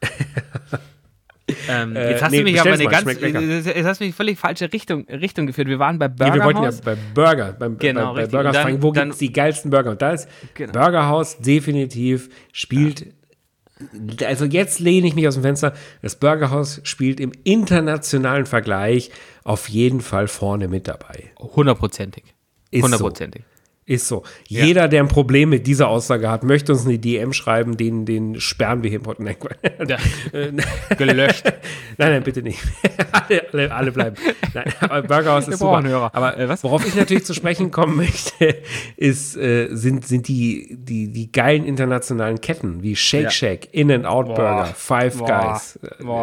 Jetzt hast du mich aber jetzt hast du mich völlig falsche Richtung geführt. Wir waren bei Burgerhaus. Wir wollten ja bei Burger, bei Burgerhaus fragen, wo gibt es die geilsten Burger? Und da ist Burgerhaus definitiv spielt, also jetzt lehne ich mich aus dem Fenster, das Burgerhaus spielt im internationalen Vergleich auf jeden Fall vorne mit dabei. 100%ig. Ist so. Jeder, der ein Problem mit dieser Aussage hat, möchte uns eine DM schreiben, den sperren wir hier im Podcast. Gelöscht. Nein, bitte nicht. alle bleiben. Nein, aber Burgerhaus ist super. Aber worauf ich natürlich zu sprechen kommen möchte, sind die geilen internationalen Ketten, wie Shake Shack, In-N-Out Burger, Five Guys.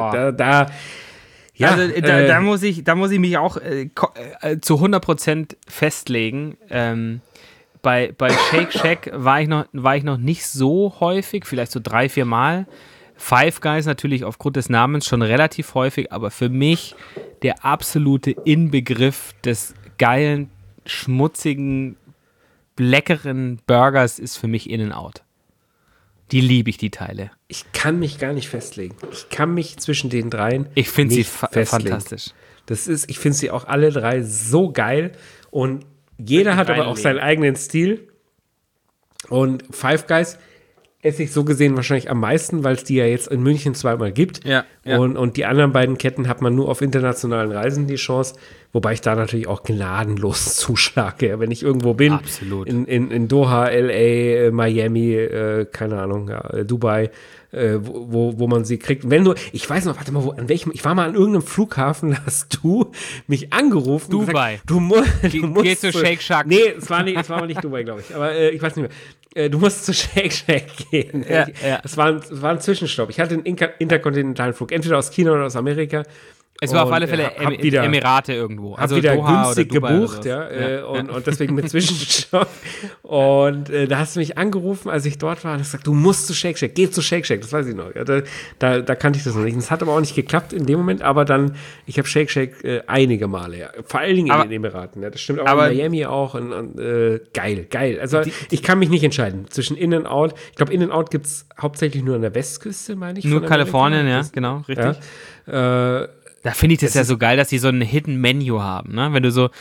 Ja, also da muss ich mich auch zu 100% festlegen. Bei Shake Shack war ich noch nicht so häufig, vielleicht so 3-4 Mal. Five Guys natürlich aufgrund des Namens schon relativ häufig, aber für mich der absolute Inbegriff des geilen, schmutzigen, leckeren Burgers ist für mich In-N-Out. Die liebe ich, die Teile. Ich kann mich gar nicht festlegen. Ich kann mich zwischen den dreien Ich finde sie fantastisch. Ich finde sie auch alle drei so geil und jeder hat aber auch seinen eigenen Stil. Und Five Guys esse ich so gesehen wahrscheinlich am meisten, weil es die ja jetzt in München zweimal gibt. Ja. Und die anderen beiden Ketten hat man nur auf internationalen Reisen die Chance. Wobei ich da natürlich auch gnadenlos zuschlage. Wenn ich irgendwo bin, in Doha, L.A., Miami, keine Ahnung, Dubai, wo man sie kriegt. Ich weiß noch, warte mal, ich war mal an irgendeinem Flughafen, da hast du mich angerufen. Dubai. Und gesagt, du musst Gehst du Shake Shack? Nee, es war aber nicht Dubai, glaube ich. Aber ich weiß nicht mehr. Du musst zu Shake Shack gehen. Ja. Es war ein Zwischenstopp. Ich hatte einen interkontinentalen Flug, entweder aus China oder aus Amerika. Es war auf alle Fälle Emirate irgendwo. Also wieder Doha günstig oder Dubai gebucht, und deswegen mit Zwischenstopp. Und da hast du mich angerufen, als ich dort war, und hast gesagt, du musst zu Shake Shack, geh zu Shake Shack, das weiß ich noch. Ja, da kannte ich das noch nicht. Das hat aber auch nicht geklappt in dem Moment, aber dann, ich habe Shake Shack einige Male, ja. Vor allen Dingen in den Emiraten. Ja. Das stimmt auch in Miami auch. Und geil. Also ich kann mich nicht entscheiden zwischen In-N-Out. Ich glaube, In-N-Out gibt es hauptsächlich nur an der Westküste, meine ich. Nur Kalifornien, ja, genau, richtig. Ja. Da finde ich das ja so geil, dass die so ein Hidden Menu haben, ne? Wenn du so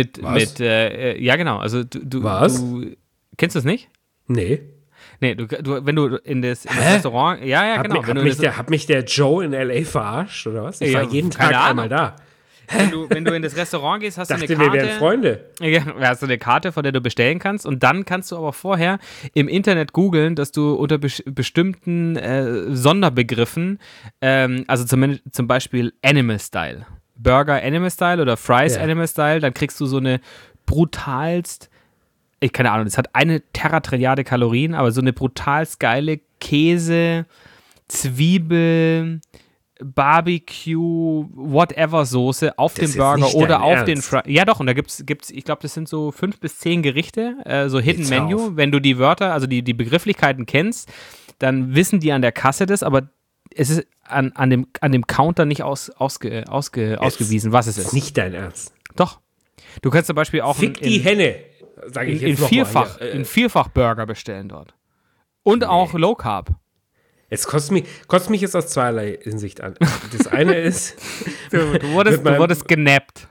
ja genau, also du kennst du das nicht? Nee, wenn du in das Restaurant, ja, genau. Hat mich der Joe in L.A. verarscht, oder was? Ich war jeden Tag einmal da. Wenn du in das Restaurant gehst, hast du eine Karte. Wir wären Freunde. Ja, hast du eine Karte, von der du bestellen kannst, und dann kannst du aber vorher im Internet googeln, dass du unter bestimmten Sonderbegriffen, also zum Beispiel Animal Style, Burger Animal Style oder Fries Animal Style, dann kriegst du so eine brutalst, keine Ahnung, das hat 1 Teratrilliarde Kalorien, aber so eine brutalst geile Käse, Zwiebel, Barbecue, whatever Soße auf dem Burger oder auf den Ja doch, und da gibt's, ich glaube, das sind so 5 bis 10 Gerichte, so Hidden Menu. Wenn du die Wörter, also die Begrifflichkeiten kennst, dann wissen die an der Kasse das, aber es ist an dem Counter nicht ausgewiesen, was es ist. Das ist nicht dein Ernst. Doch. Du kannst zum Beispiel auch Fick die Henne, sage ich jetzt nochmal. In Vierfach-Burger bestellen dort. Und auch Low Carb. Es kostet mich jetzt aus zweierlei Hinsicht an. Das eine ist, du wurdest genappt.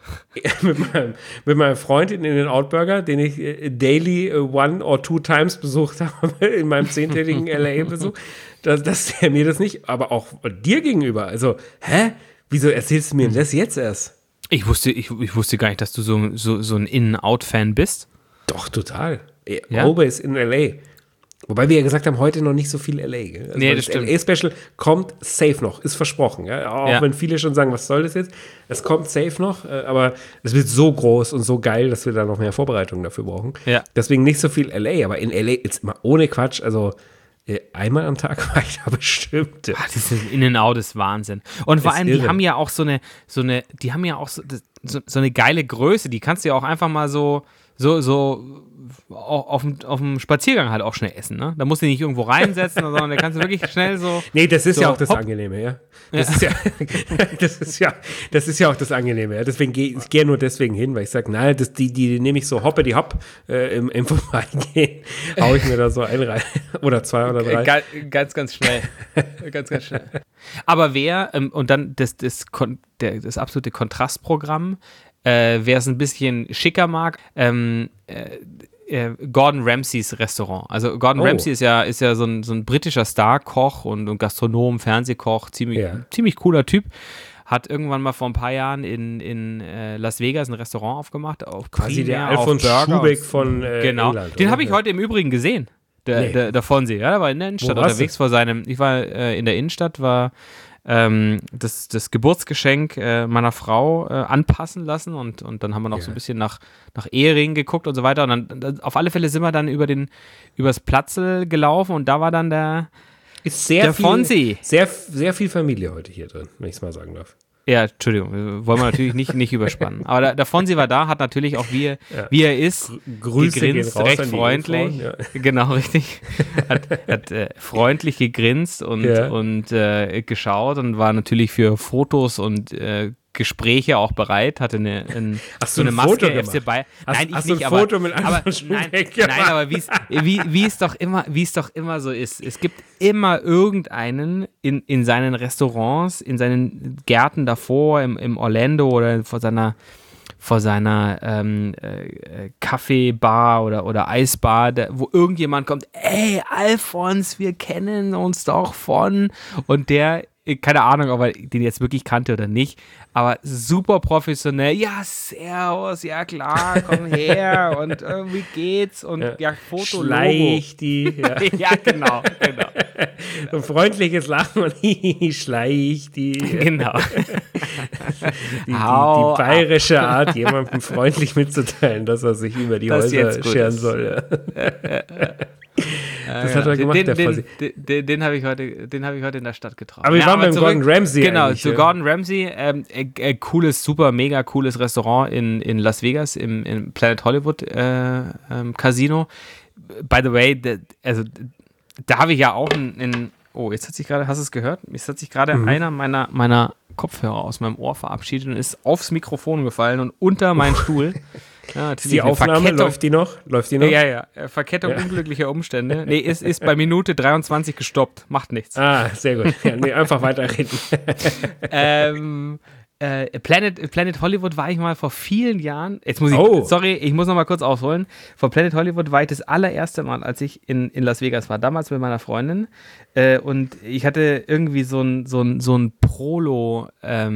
Mit meinem Freund in den Outburger, den ich daily 1 or 2 times besucht habe in meinem 10-tägigen LA-Besuch, dass der mir das nicht, aber auch dir gegenüber. Also, wieso erzählst du mir das jetzt erst? Ich wusste gar nicht, dass du so ein In-Out-Fan bist. Doch, total. Always in LA. Wobei wir ja gesagt haben, heute noch nicht so viel LA. Gell? Also nee, das stimmt. LA-Special kommt safe noch, ist versprochen. Ja? Auch wenn viele schon sagen, was soll das jetzt? Es kommt safe noch, aber es wird so groß und so geil, dass wir da noch mehr Vorbereitungen dafür brauchen. Ja. Deswegen nicht so viel LA, aber in LA jetzt mal ohne Quatsch, also einmal am Tag war ich da bestimmt. Dieses In-N-Out ist Wahnsinn. Und vor allem, die haben ja auch so eine geile Größe, die kannst du ja auch einfach mal so auf dem Spaziergang halt auch schnell essen, ne? Da musst du dich nicht irgendwo reinsetzen, sondern da kannst du wirklich schnell so. Nee, das ist ja auch das Angenehme, ja. Das ist ja auch das Angenehme, ja. Deswegen ich gehe nur deswegen hin, weil ich sage, nein, die nehme ich so hoppedi hopp im Vorbeigehen, hau ich mir da so einen rein. Oder 2 oder 3. Ganz schnell. Ganz schnell. Aber und dann das absolute Kontrastprogramm, wer es ein bisschen schicker mag, Gordon Ramsays Restaurant. Also Gordon Ramsay ist ja so ein britischer Star-Koch und Gastronom, Fernsehkoch, ziemlich cooler Typ. Hat irgendwann mal vor ein paar Jahren in Las Vegas ein Restaurant aufgemacht. Quasi der Alfons Schubeck von genau. England. Den habe ich heute im Übrigen gesehen, der Fonsi. Ja, der war in der Innenstadt unterwegs ich war in der Innenstadt, war das Geburtsgeschenk meiner Frau anpassen lassen und dann haben wir noch so ein bisschen nach Ehering geguckt und so weiter, und dann auf alle Fälle sind wir dann übers Platzl gelaufen und da war dann der Fonsi. Sehr viel Familie heute hier drin, wenn ich es mal sagen darf. Ja, Entschuldigung, wollen wir natürlich nicht überspannen. Aber der Fonsi war da, hat natürlich auch, wie er ist, Grüße gegrinst, recht freundlich. Genau, richtig. Hat freundlich gegrinst und geschaut und war natürlich für Fotos und Gespräche auch bereit, hatte so eine Maske FC Bayern. Nein, ich nicht, aber Foto mit aber wie es doch immer so ist. Es gibt immer irgendeinen in seinen Restaurants, in seinen Gärten davor, im Orlando oder vor seiner Kaffeebar oder Eisbar, wo irgendjemand kommt, ey, Alfons, wir kennen uns doch von, und der keine Ahnung, ob er den jetzt wirklich kannte oder nicht, aber super professionell. Ja, servus, ja klar, komm her und wie geht's? Und Foto, Schleich die. Ja, ja genau. So ein freundliches Lachen und schleich die. Genau. Die bayerische Art, jemandem freundlich mitzuteilen, dass er sich über die Häuser scheren soll. Das hat er gemacht, der Fossi. Den habe ich heute in der Stadt getroffen. Aber wir waren beim Gordon Ramsay. Genau, zu Gordon Ramsay. Mega cooles Restaurant in Las Vegas, im Planet Hollywood Casino. By the way, da habe ich ja auch jetzt hat sich gerade, hast du es gehört? Jetzt hat sich gerade einer meiner Kopfhörer aus meinem Ohr verabschiedet und ist aufs Mikrofon gefallen und unter meinen Stuhl. Ja, die Aufnahme, läuft die noch? Ja. Verkettung unglücklicher Umstände. Nee, ist bei Minute 23 gestoppt. Macht nichts. Ah, sehr gut. Ja, einfach weiterreden. Planet Hollywood war ich mal vor vielen Jahren. Jetzt muss ich muss noch mal kurz ausholen. Vor Planet Hollywood war ich das allererste Mal, als ich in Las Vegas war. Damals mit meiner Freundin. Und ich hatte irgendwie so ein Prolo.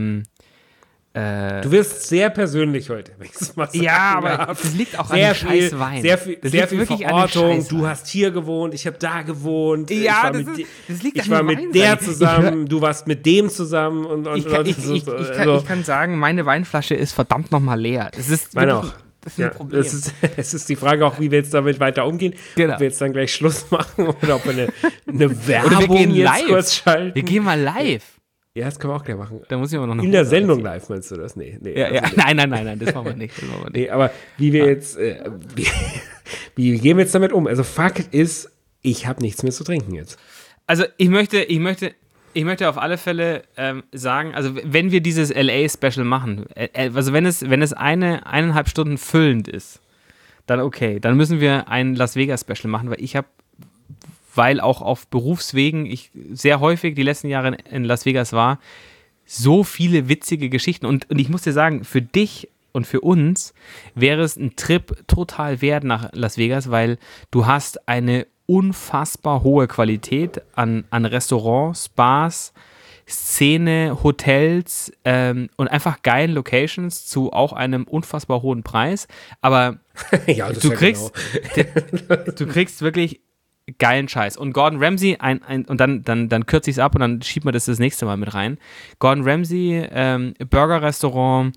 Du wirst sehr persönlich heute. Ja, aber das liegt auch an dem scheiß Wein. Sehr viel Verortung. Du hast hier gewohnt, ich habe da gewohnt. Ja, das liegt an dem Wein. Ich war mit der zusammen, du warst mit dem zusammen. Ich kann sagen, meine Weinflasche ist verdammt nochmal leer. Das ist meine auch. Das ist ein Problem. Es ist die Frage auch, wie wir jetzt damit weiter umgehen. Genau. Ob wir jetzt dann gleich Schluss machen oder ob wir eine Werbung oder wir gehen jetzt live. Kurz schalten. Wir gehen mal live. Ja, das können wir auch gleich machen. Da muss ich aber noch in der Sendung live, meinst du das? Nee. Ja, also Nein, das machen wir nicht. Nee, aber wie wir jetzt, wie gehen wir jetzt damit um? Also Fakt ist, ich habe nichts mehr zu trinken jetzt. Also ich möchte auf alle Fälle sagen, also wenn wir dieses LA-Special machen, also wenn es 1,5 Stunden füllend ist, dann okay, dann müssen wir ein Las Vegas-Special machen, weil auch auf Berufswegen ich sehr häufig die letzten Jahre in Las Vegas war, so viele witzige Geschichten. Und ich muss dir sagen, für dich und für uns wäre es ein Trip total wert nach Las Vegas, weil du hast eine unfassbar hohe Qualität an Restaurants, Bars, Szene, Hotels und einfach geilen Locations zu auch einem unfassbar hohen Preis. Aber ja, du kriegst wirklich geilen Scheiß. Und Gordon Ramsay, und dann kürze ich es ab und dann schiebt man das nächste Mal mit rein. Gordon Ramsay, Burger-Restaurant,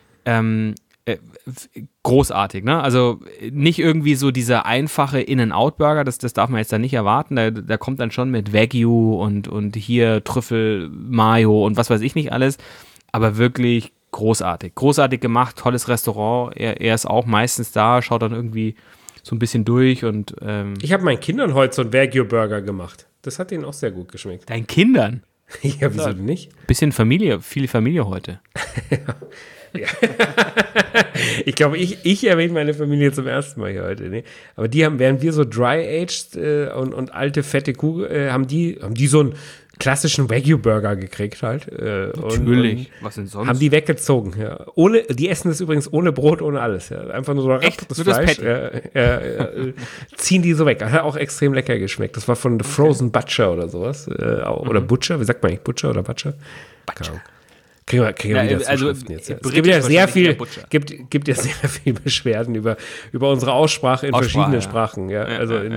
großartig, ne? Also nicht irgendwie so dieser einfache In-N-Out-Burger, das darf man jetzt dann nicht erwarten. Da kommt dann schon mit Wagyu und hier Trüffel, Mayo und was weiß ich nicht alles. Aber wirklich großartig. Großartig gemacht, tolles Restaurant. Er ist auch meistens da, schaut dann irgendwie so ein bisschen durch und ich habe meinen Kindern heute so einen Wagyu-Burger gemacht. Das hat ihnen auch sehr gut geschmeckt. Deinen Kindern? Ja, wieso denn nicht? Bisschen Familie, viel Familie heute. Ja. Ich glaube, ich erwähne meine Familie zum ersten Mal hier heute. Ne? Aber die während wir so dry-aged und alte, fette Kuh, haben die so einen klassischen Wagyu-Burger gekriegt halt. Natürlich. Und was denn sonst? Haben die weggezogen, ja. Die essen das übrigens ohne Brot, ohne alles. Ja. Einfach nur so Echt? das Fleisch. Ziehen die so weg. Hat auch extrem lecker geschmeckt. Das war von The Frozen Butcher oder sowas. Oder Butcher, wie sagt man eigentlich? Butcher oder Butcher? Butcher. Kriegen wir wieder Zuschriften jetzt. Es gibt ja sehr viel Beschwerden über unsere Aussprache in verschiedenen Sprachen. Ja.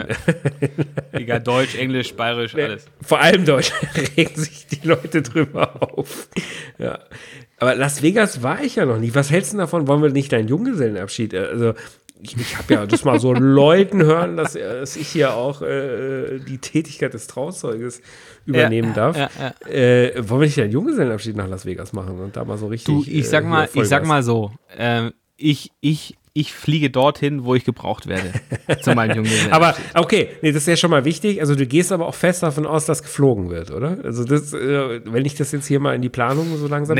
Egal, Deutsch, Englisch, Bayerisch, alles. Vor allem Deutsch regen sich die Leute drüber auf. Ja. Aber Las Vegas war ich ja noch nie. Was hältst du davon? Wollen wir nicht deinen Junggesellenabschied? Also ich habe ja das mal so Leuten hören, dass ich hier auch die Tätigkeit des Trauzeuges übernehmen darf. Wollen wir nicht einen Junggesellenabschied nach Las Vegas machen und da mal so richtig. Du, ich sag mal so, ich fliege dorthin, wo ich gebraucht werde zu meinem Junggesellenabschied. Aber okay, das ist ja schon mal wichtig. Also du gehst aber auch fest davon aus, dass geflogen wird, oder? Also das, wenn ich das jetzt hier mal in die Planung so langsam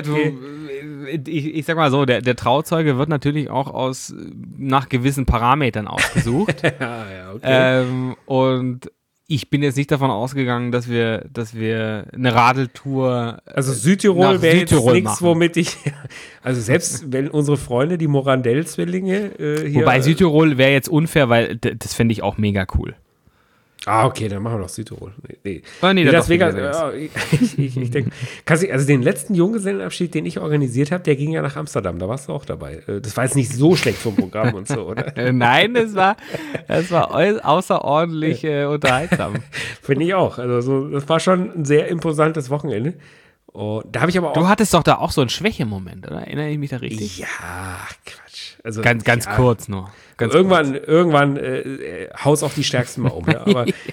ich sag mal so, der Trauzeuge wird natürlich auch nach gewissen Parametern ausgesucht. Okay. Und ich bin jetzt nicht davon ausgegangen, dass wir eine Radeltour also Südtirol wäre jetzt nichts, womit ich also selbst wenn unsere Freunde, die Morandell-Zwillinge hier... Wobei Südtirol wäre jetzt unfair, weil das fände ich auch mega cool. Okay, dann machen wir doch Südtirol. Nee, Las Vegas. Ich denke, also den letzten Junggesellenabschied, den ich organisiert habe, der ging ja nach Amsterdam. Da warst du auch dabei. Das war jetzt nicht so schlecht vom Programm und so, oder? Nein, das war außerordentlich unterhaltsam. Finde ich auch. Also das war schon ein sehr imposantes Wochenende. Da habe ich aber auch. Du hattest doch da auch so einen Schwächemoment, oder? Erinnere ich mich da richtig? Ja, Quatsch. Also, ganz kurz nur. Irgendwann haust auch die Stärksten mal um. Ja, aber genau.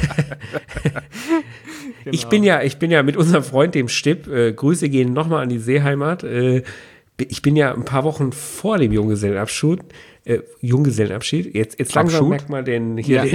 Ich bin ja mit unserem Freund, dem Stipp, Grüße gehen nochmal an die Seeheimat. Ich bin ja ein paar Wochen vor dem Junggesellenabschied. Jetzt langsam merkt man den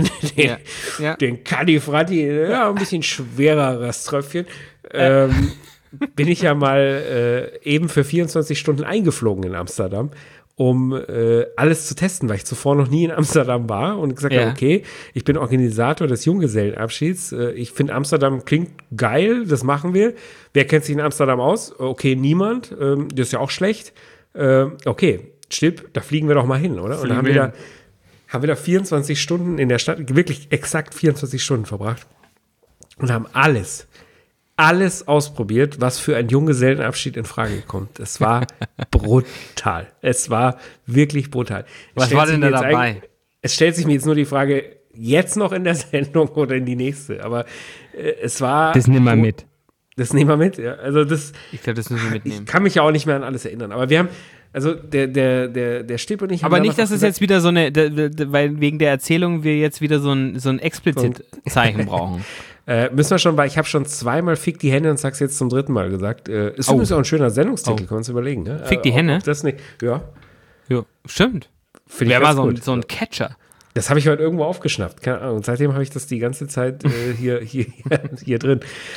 Kadi Frati, ein bisschen schwereres Tröpfchen. Bin ich ja mal eben für 24 Stunden eingeflogen in Amsterdam, um alles zu testen, weil ich zuvor noch nie in Amsterdam war und gesagt habe, okay, ich bin Organisator des Junggesellenabschieds. Ich finde, Amsterdam klingt geil, das machen wir. Wer kennt sich in Amsterdam aus? Okay, niemand. Das ist ja auch schlecht. Okay, Stipp, da fliegen wir doch mal hin, oder? Und da haben wir da 24 Stunden in der Stadt, wirklich exakt 24 Stunden verbracht und haben alles ausprobiert, was für einen Junggesellenabschied in Frage kommt. Es war brutal. Es war wirklich brutal. Was war denn da dabei? Es stellt sich mir jetzt nur die Frage, jetzt noch in der Sendung oder in die nächste, aber es war... Das nehmen wir mit. Das nehmen wir mit, ja. Also ich glaube, das müssen wir mitnehmen. Ich kann mich ja auch nicht mehr an alles erinnern, aber wir haben... Also der Stipp und ich haben. Aber nicht, dass es jetzt wieder so eine, weil wegen der Erzählung wir jetzt wieder so ein Explizit-Zeichen brauchen. Müssen wir schon, weil ich habe schon zweimal Fick die Henne und sag's jetzt zum 3. Mal gesagt. Ist übrigens auch ein schöner Sendungstitel, können wir uns überlegen. Ne? Fick die Henne? Das nicht. Ja, stimmt. Wäre mal so ein Catcher. Das habe ich heute irgendwo aufgeschnappt. Keine Ahnung. Und seitdem habe ich das die ganze Zeit hier drin.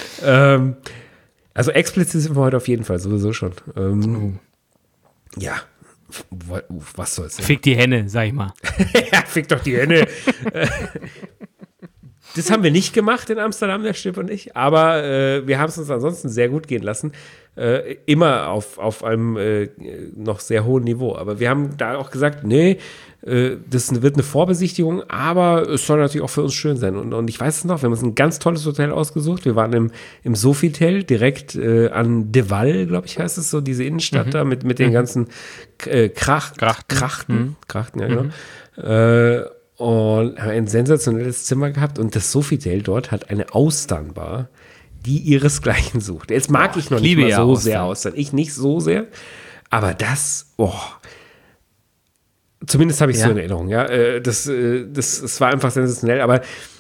Also explizit sind wir heute auf jeden Fall, sowieso schon. Ja, was soll's denn? Fick die Henne, sag ich mal. Ja, fick doch die Henne. Das haben wir nicht gemacht in Amsterdam, der Stipp und ich, aber wir haben es uns ansonsten sehr gut gehen lassen. Immer auf einem noch sehr hohen Niveau. Aber wir haben da auch gesagt, nee, das wird eine Vorbesichtigung, aber es soll natürlich auch für uns schön sein. Und ich weiß es noch, wir haben uns ein ganz tolles Hotel ausgesucht. Wir waren im Sofitel, direkt an De Waal, glaube ich, heißt es so, diese Innenstadt da mit den ganzen Krachten, ja, genau. Und haben ein sensationelles Zimmer gehabt und das Sofitel dort hat eine Austernbar, die ihresgleichen sucht. Jetzt mag ich noch nicht mal so sehr Austern. Ich nicht so sehr, aber das, zumindest habe ich so in Erinnerung, ja. Das war einfach sensationell, aber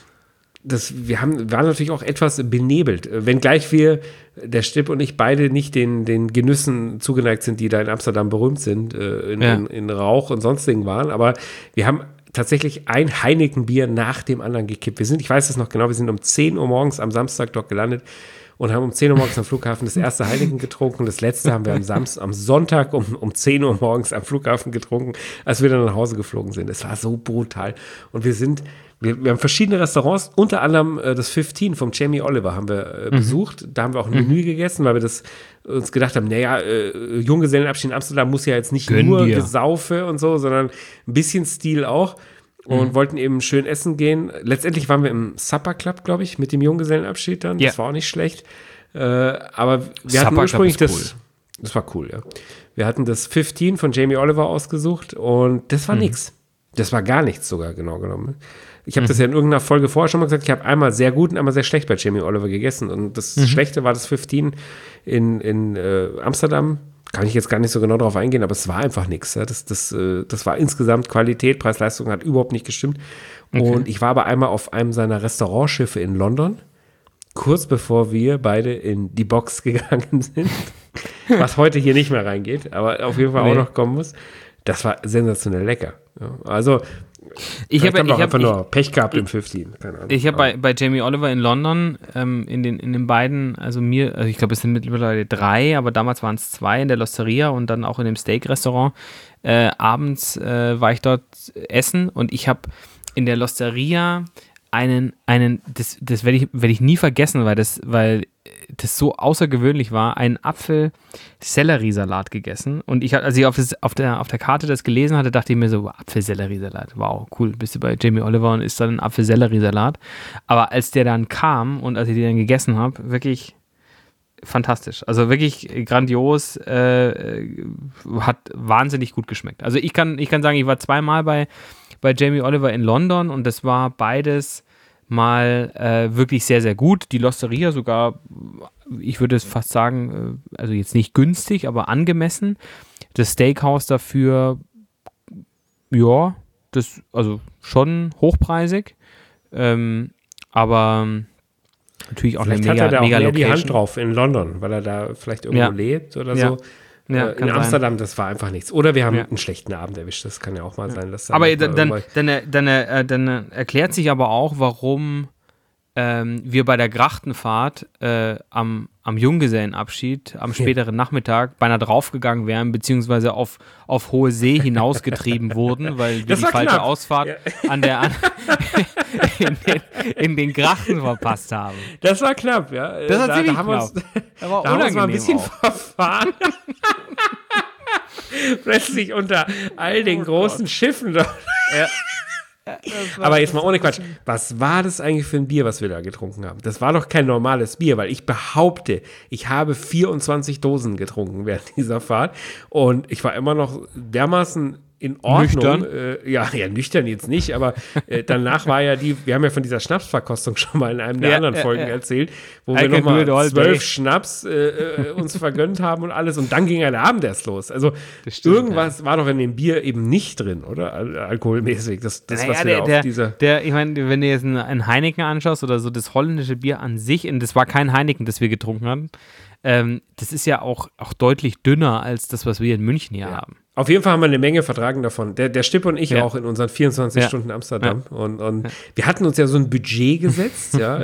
wir waren natürlich auch etwas benebelt, wenngleich wir, der Stipp und ich, beide nicht den Genüssen zugeneigt sind, die da in Amsterdam berühmt sind, in Rauch und sonstigen waren, aber wir haben tatsächlich ein Heineken-Bier nach dem anderen gekippt. Ich weiß es noch genau, wir sind um 10 Uhr morgens am Samstag dort gelandet und haben um 10 Uhr morgens am Flughafen das erste Heineken getrunken. Das letzte haben wir am Sonntag um 10 Uhr morgens am Flughafen getrunken, als wir dann nach Hause geflogen sind. Es war so brutal. Und wir haben verschiedene Restaurants, unter anderem das 15 vom Jamie Oliver haben wir besucht. Da haben wir auch ein Menü gegessen, weil wir uns gedacht haben, naja, Junggesellenabschied in Amsterdam muss ja jetzt nicht nur Gesaufe und so, sondern ein bisschen Stil auch. Und wollten eben schön essen gehen. Letztendlich waren wir im Supper Club, glaube ich, mit dem Junggesellenabschied dann. Das war auch nicht schlecht. Aber wir hatten ursprünglich das war cool, ja. Wir hatten das 15 von Jamie Oliver ausgesucht und das war nix. Das war gar nichts sogar, genau genommen. Ich habe das ja in irgendeiner Folge vorher schon mal gesagt, ich habe einmal sehr gut und einmal sehr schlecht bei Jamie Oliver gegessen. Und das Schlechte war das 15 in Amsterdam. Kann ich jetzt gar nicht so genau drauf eingehen, aber es war einfach nichts. Ja. Das war insgesamt Qualität, Preis-Leistung hat überhaupt nicht gestimmt. Okay. Und ich war aber einmal auf einem seiner Restaurantschiffe in London, kurz bevor wir beide in die Box gegangen sind, was heute hier nicht mehr reingeht, aber auf jeden Fall auch noch kommen muss. Das war sensationell lecker. Ja. Also ich habe einfach nur Pech gehabt im 15. Keine Ahnung. Ich habe bei Jamie Oliver in London in den beiden, also ich glaube, es sind mittlerweile 3, aber damals waren es 2 in der L'Osteria und dann auch in dem Steak-Restaurant. Abends war ich dort essen und ich habe in der L'Osteria das werde ich nie vergessen, weil das so außergewöhnlich war, einen Apfel-Selleriesalat gegessen. Und als ich auf der Karte das gelesen hatte, dachte ich mir so, Apfel-Selleriesalat, wow, cool, bist du bei Jamie Oliver und isst dann ein Apfel-Selleriesalat. Aber als der dann kam und als ich den dann gegessen habe, wirklich fantastisch. Also wirklich grandios, hat wahnsinnig gut geschmeckt. Also ich kann sagen, ich war zweimal bei Jamie Oliver in London und das war beides mal wirklich sehr, sehr gut. Die L'Osteria sogar, ich würde es fast sagen, also jetzt nicht günstig, aber angemessen. Das Steakhouse dafür, ja, das, also schon hochpreisig, aber natürlich auch vielleicht eine hat er da mega auch mehr Location. die Hand drauf in London, weil er da vielleicht irgendwo lebt oder so. Ja, in Amsterdam, das war einfach nichts. Oder wir haben einen schlechten Abend erwischt, das kann ja auch mal sein. Dass aber dann erklärt sich aber auch, warum wir bei der Grachtenfahrt am Junggesellenabschied am späteren Nachmittag beinahe draufgegangen wären, beziehungsweise auf hohe See hinausgetrieben wurden, weil wir die falsche knapp. Ausfahrt in den Grachten verpasst haben. Das war knapp, ja. Das war ziemlich knapp. Da haben wir uns mal ein bisschen verfahren. Plötzlich unter all den großen Schiffen dort. Ja. Aber jetzt mal ohne Quatsch, was war das eigentlich für ein Bier, was wir da getrunken haben? Das war doch kein normales Bier, weil ich behaupte, ich habe 24 Dosen getrunken während dieser Fahrt und ich war immer noch dermaßen in Ordnung. Nüchtern? Nüchtern jetzt nicht, aber danach war ja wir haben ja von dieser Schnapsverkostung schon mal in einem der anderen Folgen erzählt, wo wir nochmal 12 Schnaps uns vergönnt haben und alles und dann ging ja der Abend erst los. Also irgendwas war doch in dem Bier eben nicht drin, oder? Alkoholmäßig. Ich meine, wenn du jetzt ein Heineken anschaust oder so das holländische Bier an sich, und das war kein Heineken, das wir getrunken hatten, das ist ja auch deutlich dünner als das, was wir in München hier haben. Auf jeden Fall haben wir eine Menge vertragen davon. Der Stipp und ich auch in unseren 24 Stunden Amsterdam. Ja. Und wir hatten uns ja so ein Budget gesetzt, ja,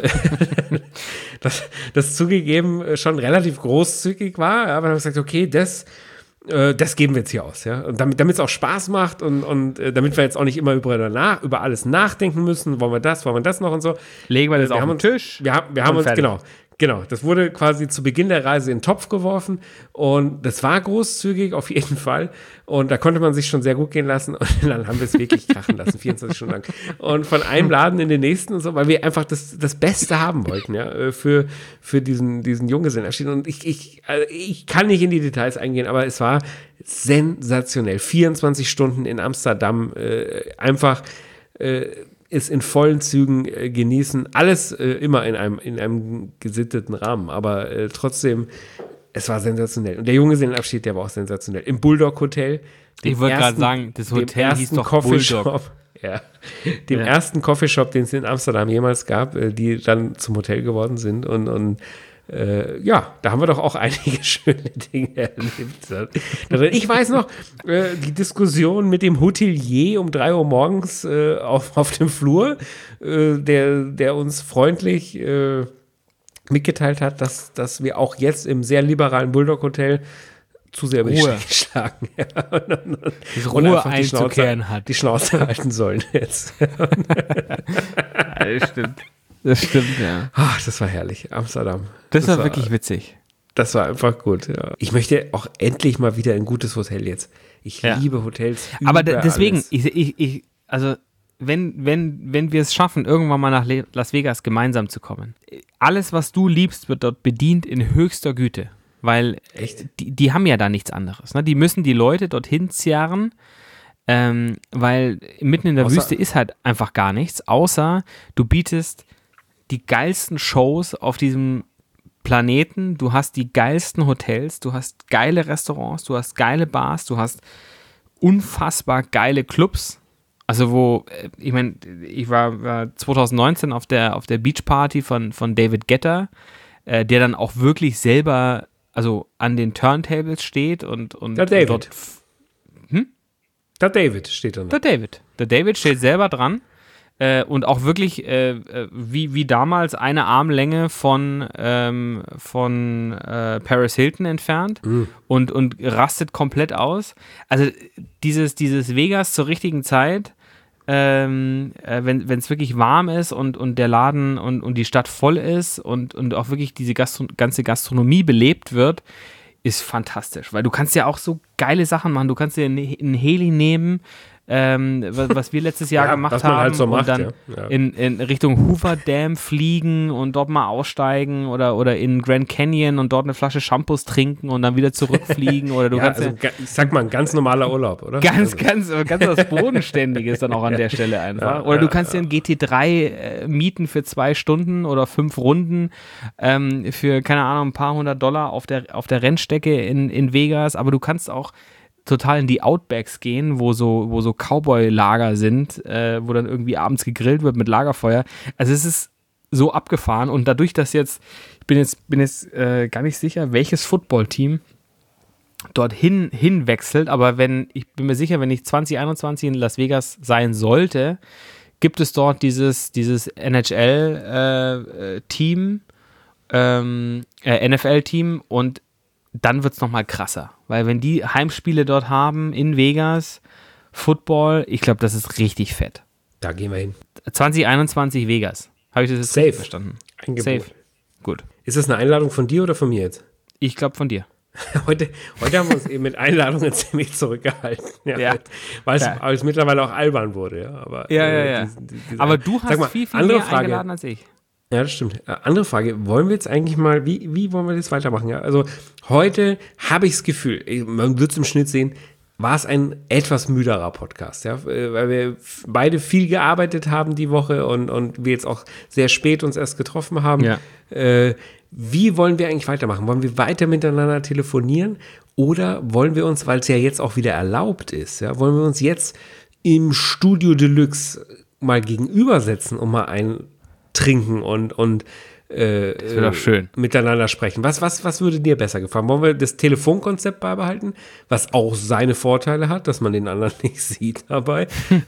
das zugegeben schon relativ großzügig war. Aber dann haben wir gesagt, okay, das geben wir jetzt hier aus, ja. Und damit es auch Spaß macht und damit wir jetzt auch nicht immer über alles nachdenken müssen, wollen wir das noch und so. Legen wir das auf den Tisch. Wir haben uns, Genau, das wurde quasi zu Beginn der Reise in den Topf geworfen und das war großzügig auf jeden Fall und da konnte man sich schon sehr gut gehen lassen und dann haben wir es wirklich krachen lassen, 24 Stunden lang und von einem Laden in den nächsten und so, weil wir einfach das Beste haben wollten, ja, für diesen Junggesellenabschied und ich kann nicht in die Details eingehen, aber es war sensationell, 24 Stunden in Amsterdam, einfach ist in vollen Zügen genießen. Alles immer in einem gesitteten Rahmen, aber trotzdem, es war sensationell. Und der Junggesellenabschied, der war auch sensationell. Im Bulldog Hotel. Ich wollte gerade sagen, das Hotel hieß doch Bulldog. Dem ersten Coffeeshop, den es in Amsterdam jemals gab, die dann zum Hotel geworden sind und da haben wir doch auch einige schöne Dinge erlebt. Ich weiß noch, die Diskussion mit dem Hotelier um 3 Uhr morgens auf dem Flur, der uns freundlich mitgeteilt hat, dass wir auch jetzt im sehr liberalen Bulldog-Hotel zu sehr über die Stränge schlagen. Und Ruhe einzukehren hat. Die Schnauze halten sollen jetzt. Das stimmt. Das stimmt, ja. Ach, das war herrlich. Amsterdam. Das war wirklich witzig. Das war einfach gut, ja. Ich möchte auch endlich mal wieder ein gutes Hotel jetzt. Ich liebe Hotels. Aber deswegen, also wenn wir es schaffen, irgendwann mal nach Las Vegas gemeinsam zu kommen, alles, was du liebst, wird dort bedient in höchster Güte. Weil die haben ja da nichts anderes. Ne? Die müssen die Leute dorthin zerren, weil mitten in der Wüste ist halt einfach gar nichts, außer du bietest die geilsten Shows auf diesem Planeten, du hast die geilsten Hotels, du hast geile Restaurants, du hast geile Bars, du hast unfassbar geile Clubs. Also ich meine, ich war 2019 auf der Beachparty von David Guetta, der dann auch wirklich selber, also an den Turntables steht und der David. Dort, der David steht da noch. Der David steht selber dran. Und auch wirklich wie damals eine Armlänge von Paris Hilton entfernt und rastet komplett aus. Also dieses Vegas zur richtigen Zeit, wenn es wirklich warm ist und der Laden und die Stadt voll ist und auch wirklich diese ganze Gastronomie belebt wird, ist fantastisch, weil du kannst ja auch so geile Sachen machen. Du kannst dir einen Heli nehmen, was wir letztes Jahr gemacht haben, halt so macht, und dann in Richtung Hoover Dam fliegen und dort mal aussteigen oder in Grand Canyon und dort eine Flasche Shampoos trinken und dann wieder zurückfliegen oder du kannst ich sag mal, ein ganz normaler Urlaub, oder? Ganz was Bodenständiges dann auch an der Stelle einfach. Oder du kannst dir einen GT3 mieten für 2 Stunden oder 5 Runden für, keine Ahnung, ein paar $100 auf der Rennstrecke in Vegas, aber du kannst auch total in die Outbacks gehen, wo so Cowboy-Lager sind, wo dann irgendwie abends gegrillt wird mit Lagerfeuer. Also es ist so abgefahren und dadurch, dass ich bin jetzt gar nicht sicher, welches Footballteam dorthin hinwechselt, aber ich bin mir sicher, wenn ich 2021 in Las Vegas sein sollte, gibt es dort dieses NHL-Team, NFL-Team und dann wird es nochmal krasser. Weil wenn die Heimspiele dort haben in Vegas, Football, ich glaube, das ist richtig fett. Da gehen wir hin. 2021 Vegas. Habe ich das jetzt richtig verstanden? Eingebucht. Safe. Gut. Ist das eine Einladung von dir oder von mir jetzt? Ich glaube von dir. Heute haben wir uns eben mit Einladungen ziemlich zurückgehalten. Ja. Weil es mittlerweile auch albern wurde. Ja. Aber, aber du hast viel mehr eingeladen als ich. Ja, das stimmt. Andere Frage, wollen wir jetzt eigentlich mal, wie wollen wir das weitermachen? Ja, also heute habe ich das Gefühl, man wird es im Schnitt sehen, war es ein etwas müderer Podcast, ja, weil wir beide viel gearbeitet haben die Woche und wir jetzt auch sehr spät uns erst getroffen haben. Ja. Wie wollen wir eigentlich weitermachen? Wollen wir weiter miteinander telefonieren oder wollen wir uns, weil es ja jetzt auch wieder erlaubt ist, ja, wollen wir uns jetzt im Studio Deluxe mal gegenübersetzen und mal trinken und das wäre doch schön. Miteinander sprechen. Was würde dir besser gefallen? Wollen wir das Telefonkonzept beibehalten, was auch seine Vorteile hat, dass man den anderen nicht sieht dabei?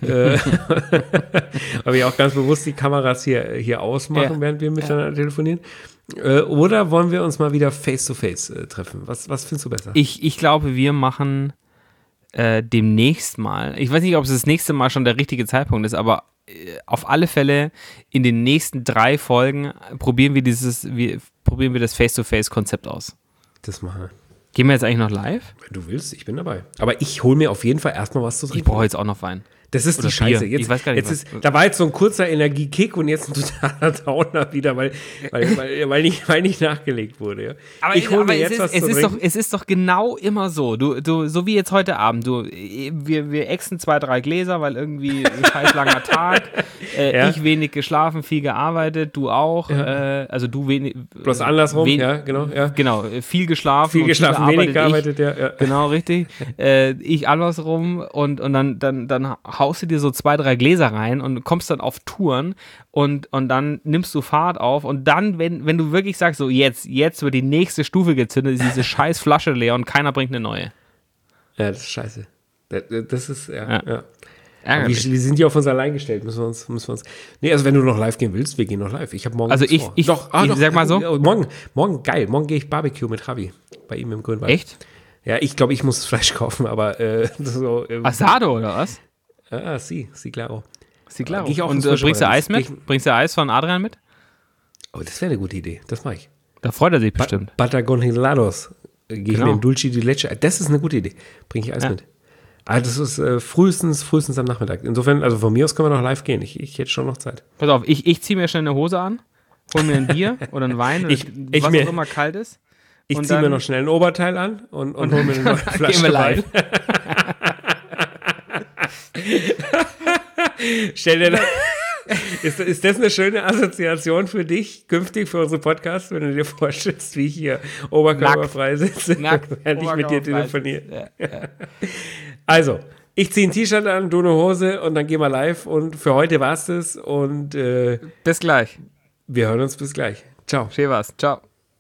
Aber ich auch ganz bewusst die Kameras hier ausmachen, während wir miteinander telefonieren. Oder wollen wir uns mal wieder face-to-face treffen? Was findest du besser? Ich glaube, wir machen demnächst mal, ich weiß nicht, ob es das nächste Mal schon der richtige Zeitpunkt ist, aber auf alle Fälle in den nächsten 3 Folgen probieren wir das Face-to-Face-Konzept aus. Das machen wir. Gehen wir jetzt eigentlich noch live? Wenn du willst, ich bin dabei. Aber ich hole mir auf jeden Fall erstmal was zu trinken. Ich brauche jetzt auch noch Wein. Das ist die Scheiße. Jetzt, ich weiß gar nicht, da war jetzt so ein kurzer Energiekick und jetzt ein totaler Downer wieder, weil nicht nachgelegt wurde. Ja. Aber ich hole mir jetzt was zu trinken. Es ist doch genau immer so. Du, so wie jetzt heute Abend. Wir exen 2, 3 Gläser, weil irgendwie ein scheiß langer Tag. Ich wenig geschlafen, viel gearbeitet, du auch. Ja. Also du wenig. Bloß andersrum, ja, genau. Ja. Genau, viel geschlafen. Viel geschlafen, wenig gearbeitet, ja. Genau, richtig. Ich andersrum und dann haust du dir so 2, 3 Gläser rein und kommst dann auf Touren und dann nimmst du Fahrt auf und dann, wenn du wirklich sagst, so jetzt wird die nächste Stufe gezündet, ist diese scheiß Flasche leer und keiner bringt eine neue. Ja, das ist scheiße. Das ist, ja. Wir sind ja auf uns allein gestellt, müssen wir uns. Nee, also wenn du noch live gehen willst, wir gehen noch live. Ich habe morgen. Also ich sag mal so. Morgen geil. Morgen gehe ich Barbecue mit Javi bei ihm im Grünwald. Echt? Ja, ich glaube, ich muss das Fleisch kaufen, aber so. Asado oder was? Ah, sí, claro. Und bringst du Eis mit? Bringst du Eis von Adrian mit? Oh, das wäre eine gute Idee. Das mache ich. Da freut er sich bestimmt. Patagonilados. Gehe ich mir in Dulce de Leche. Das ist eine gute Idee. Bringe ich Eis mit. Also das ist frühestens am Nachmittag. Insofern, also von mir aus können wir noch live gehen. Ich hätte schon noch Zeit. Pass auf, ich ziehe mir schnell eine Hose an, hol mir ein Bier oder ein Wein oder was auch immer kalt ist. Ich ziehe mir noch schnell ein Oberteil an und hol mir eine neue Flasche Wein. Stell dir ist das eine schöne Assoziation für dich, künftig für unsere Podcasts, wenn du dir vorstellst, wie ich hier oberkörperfrei sitze, während ich mit dir telefoniere? Ja. Also, ich ziehe ein T-Shirt an, du eine Hose und dann gehen wir live und für heute war's das und bis gleich. Wir hören uns bis gleich. Ciao. Schön war's. Ciao.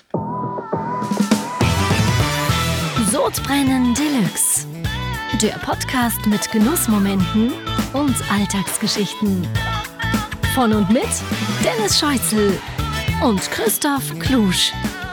Sodbrennen Deluxe. Der Podcast mit Genussmomenten und Alltagsgeschichten. Von und mit Dennis Scheuzel und Christoph Klusch.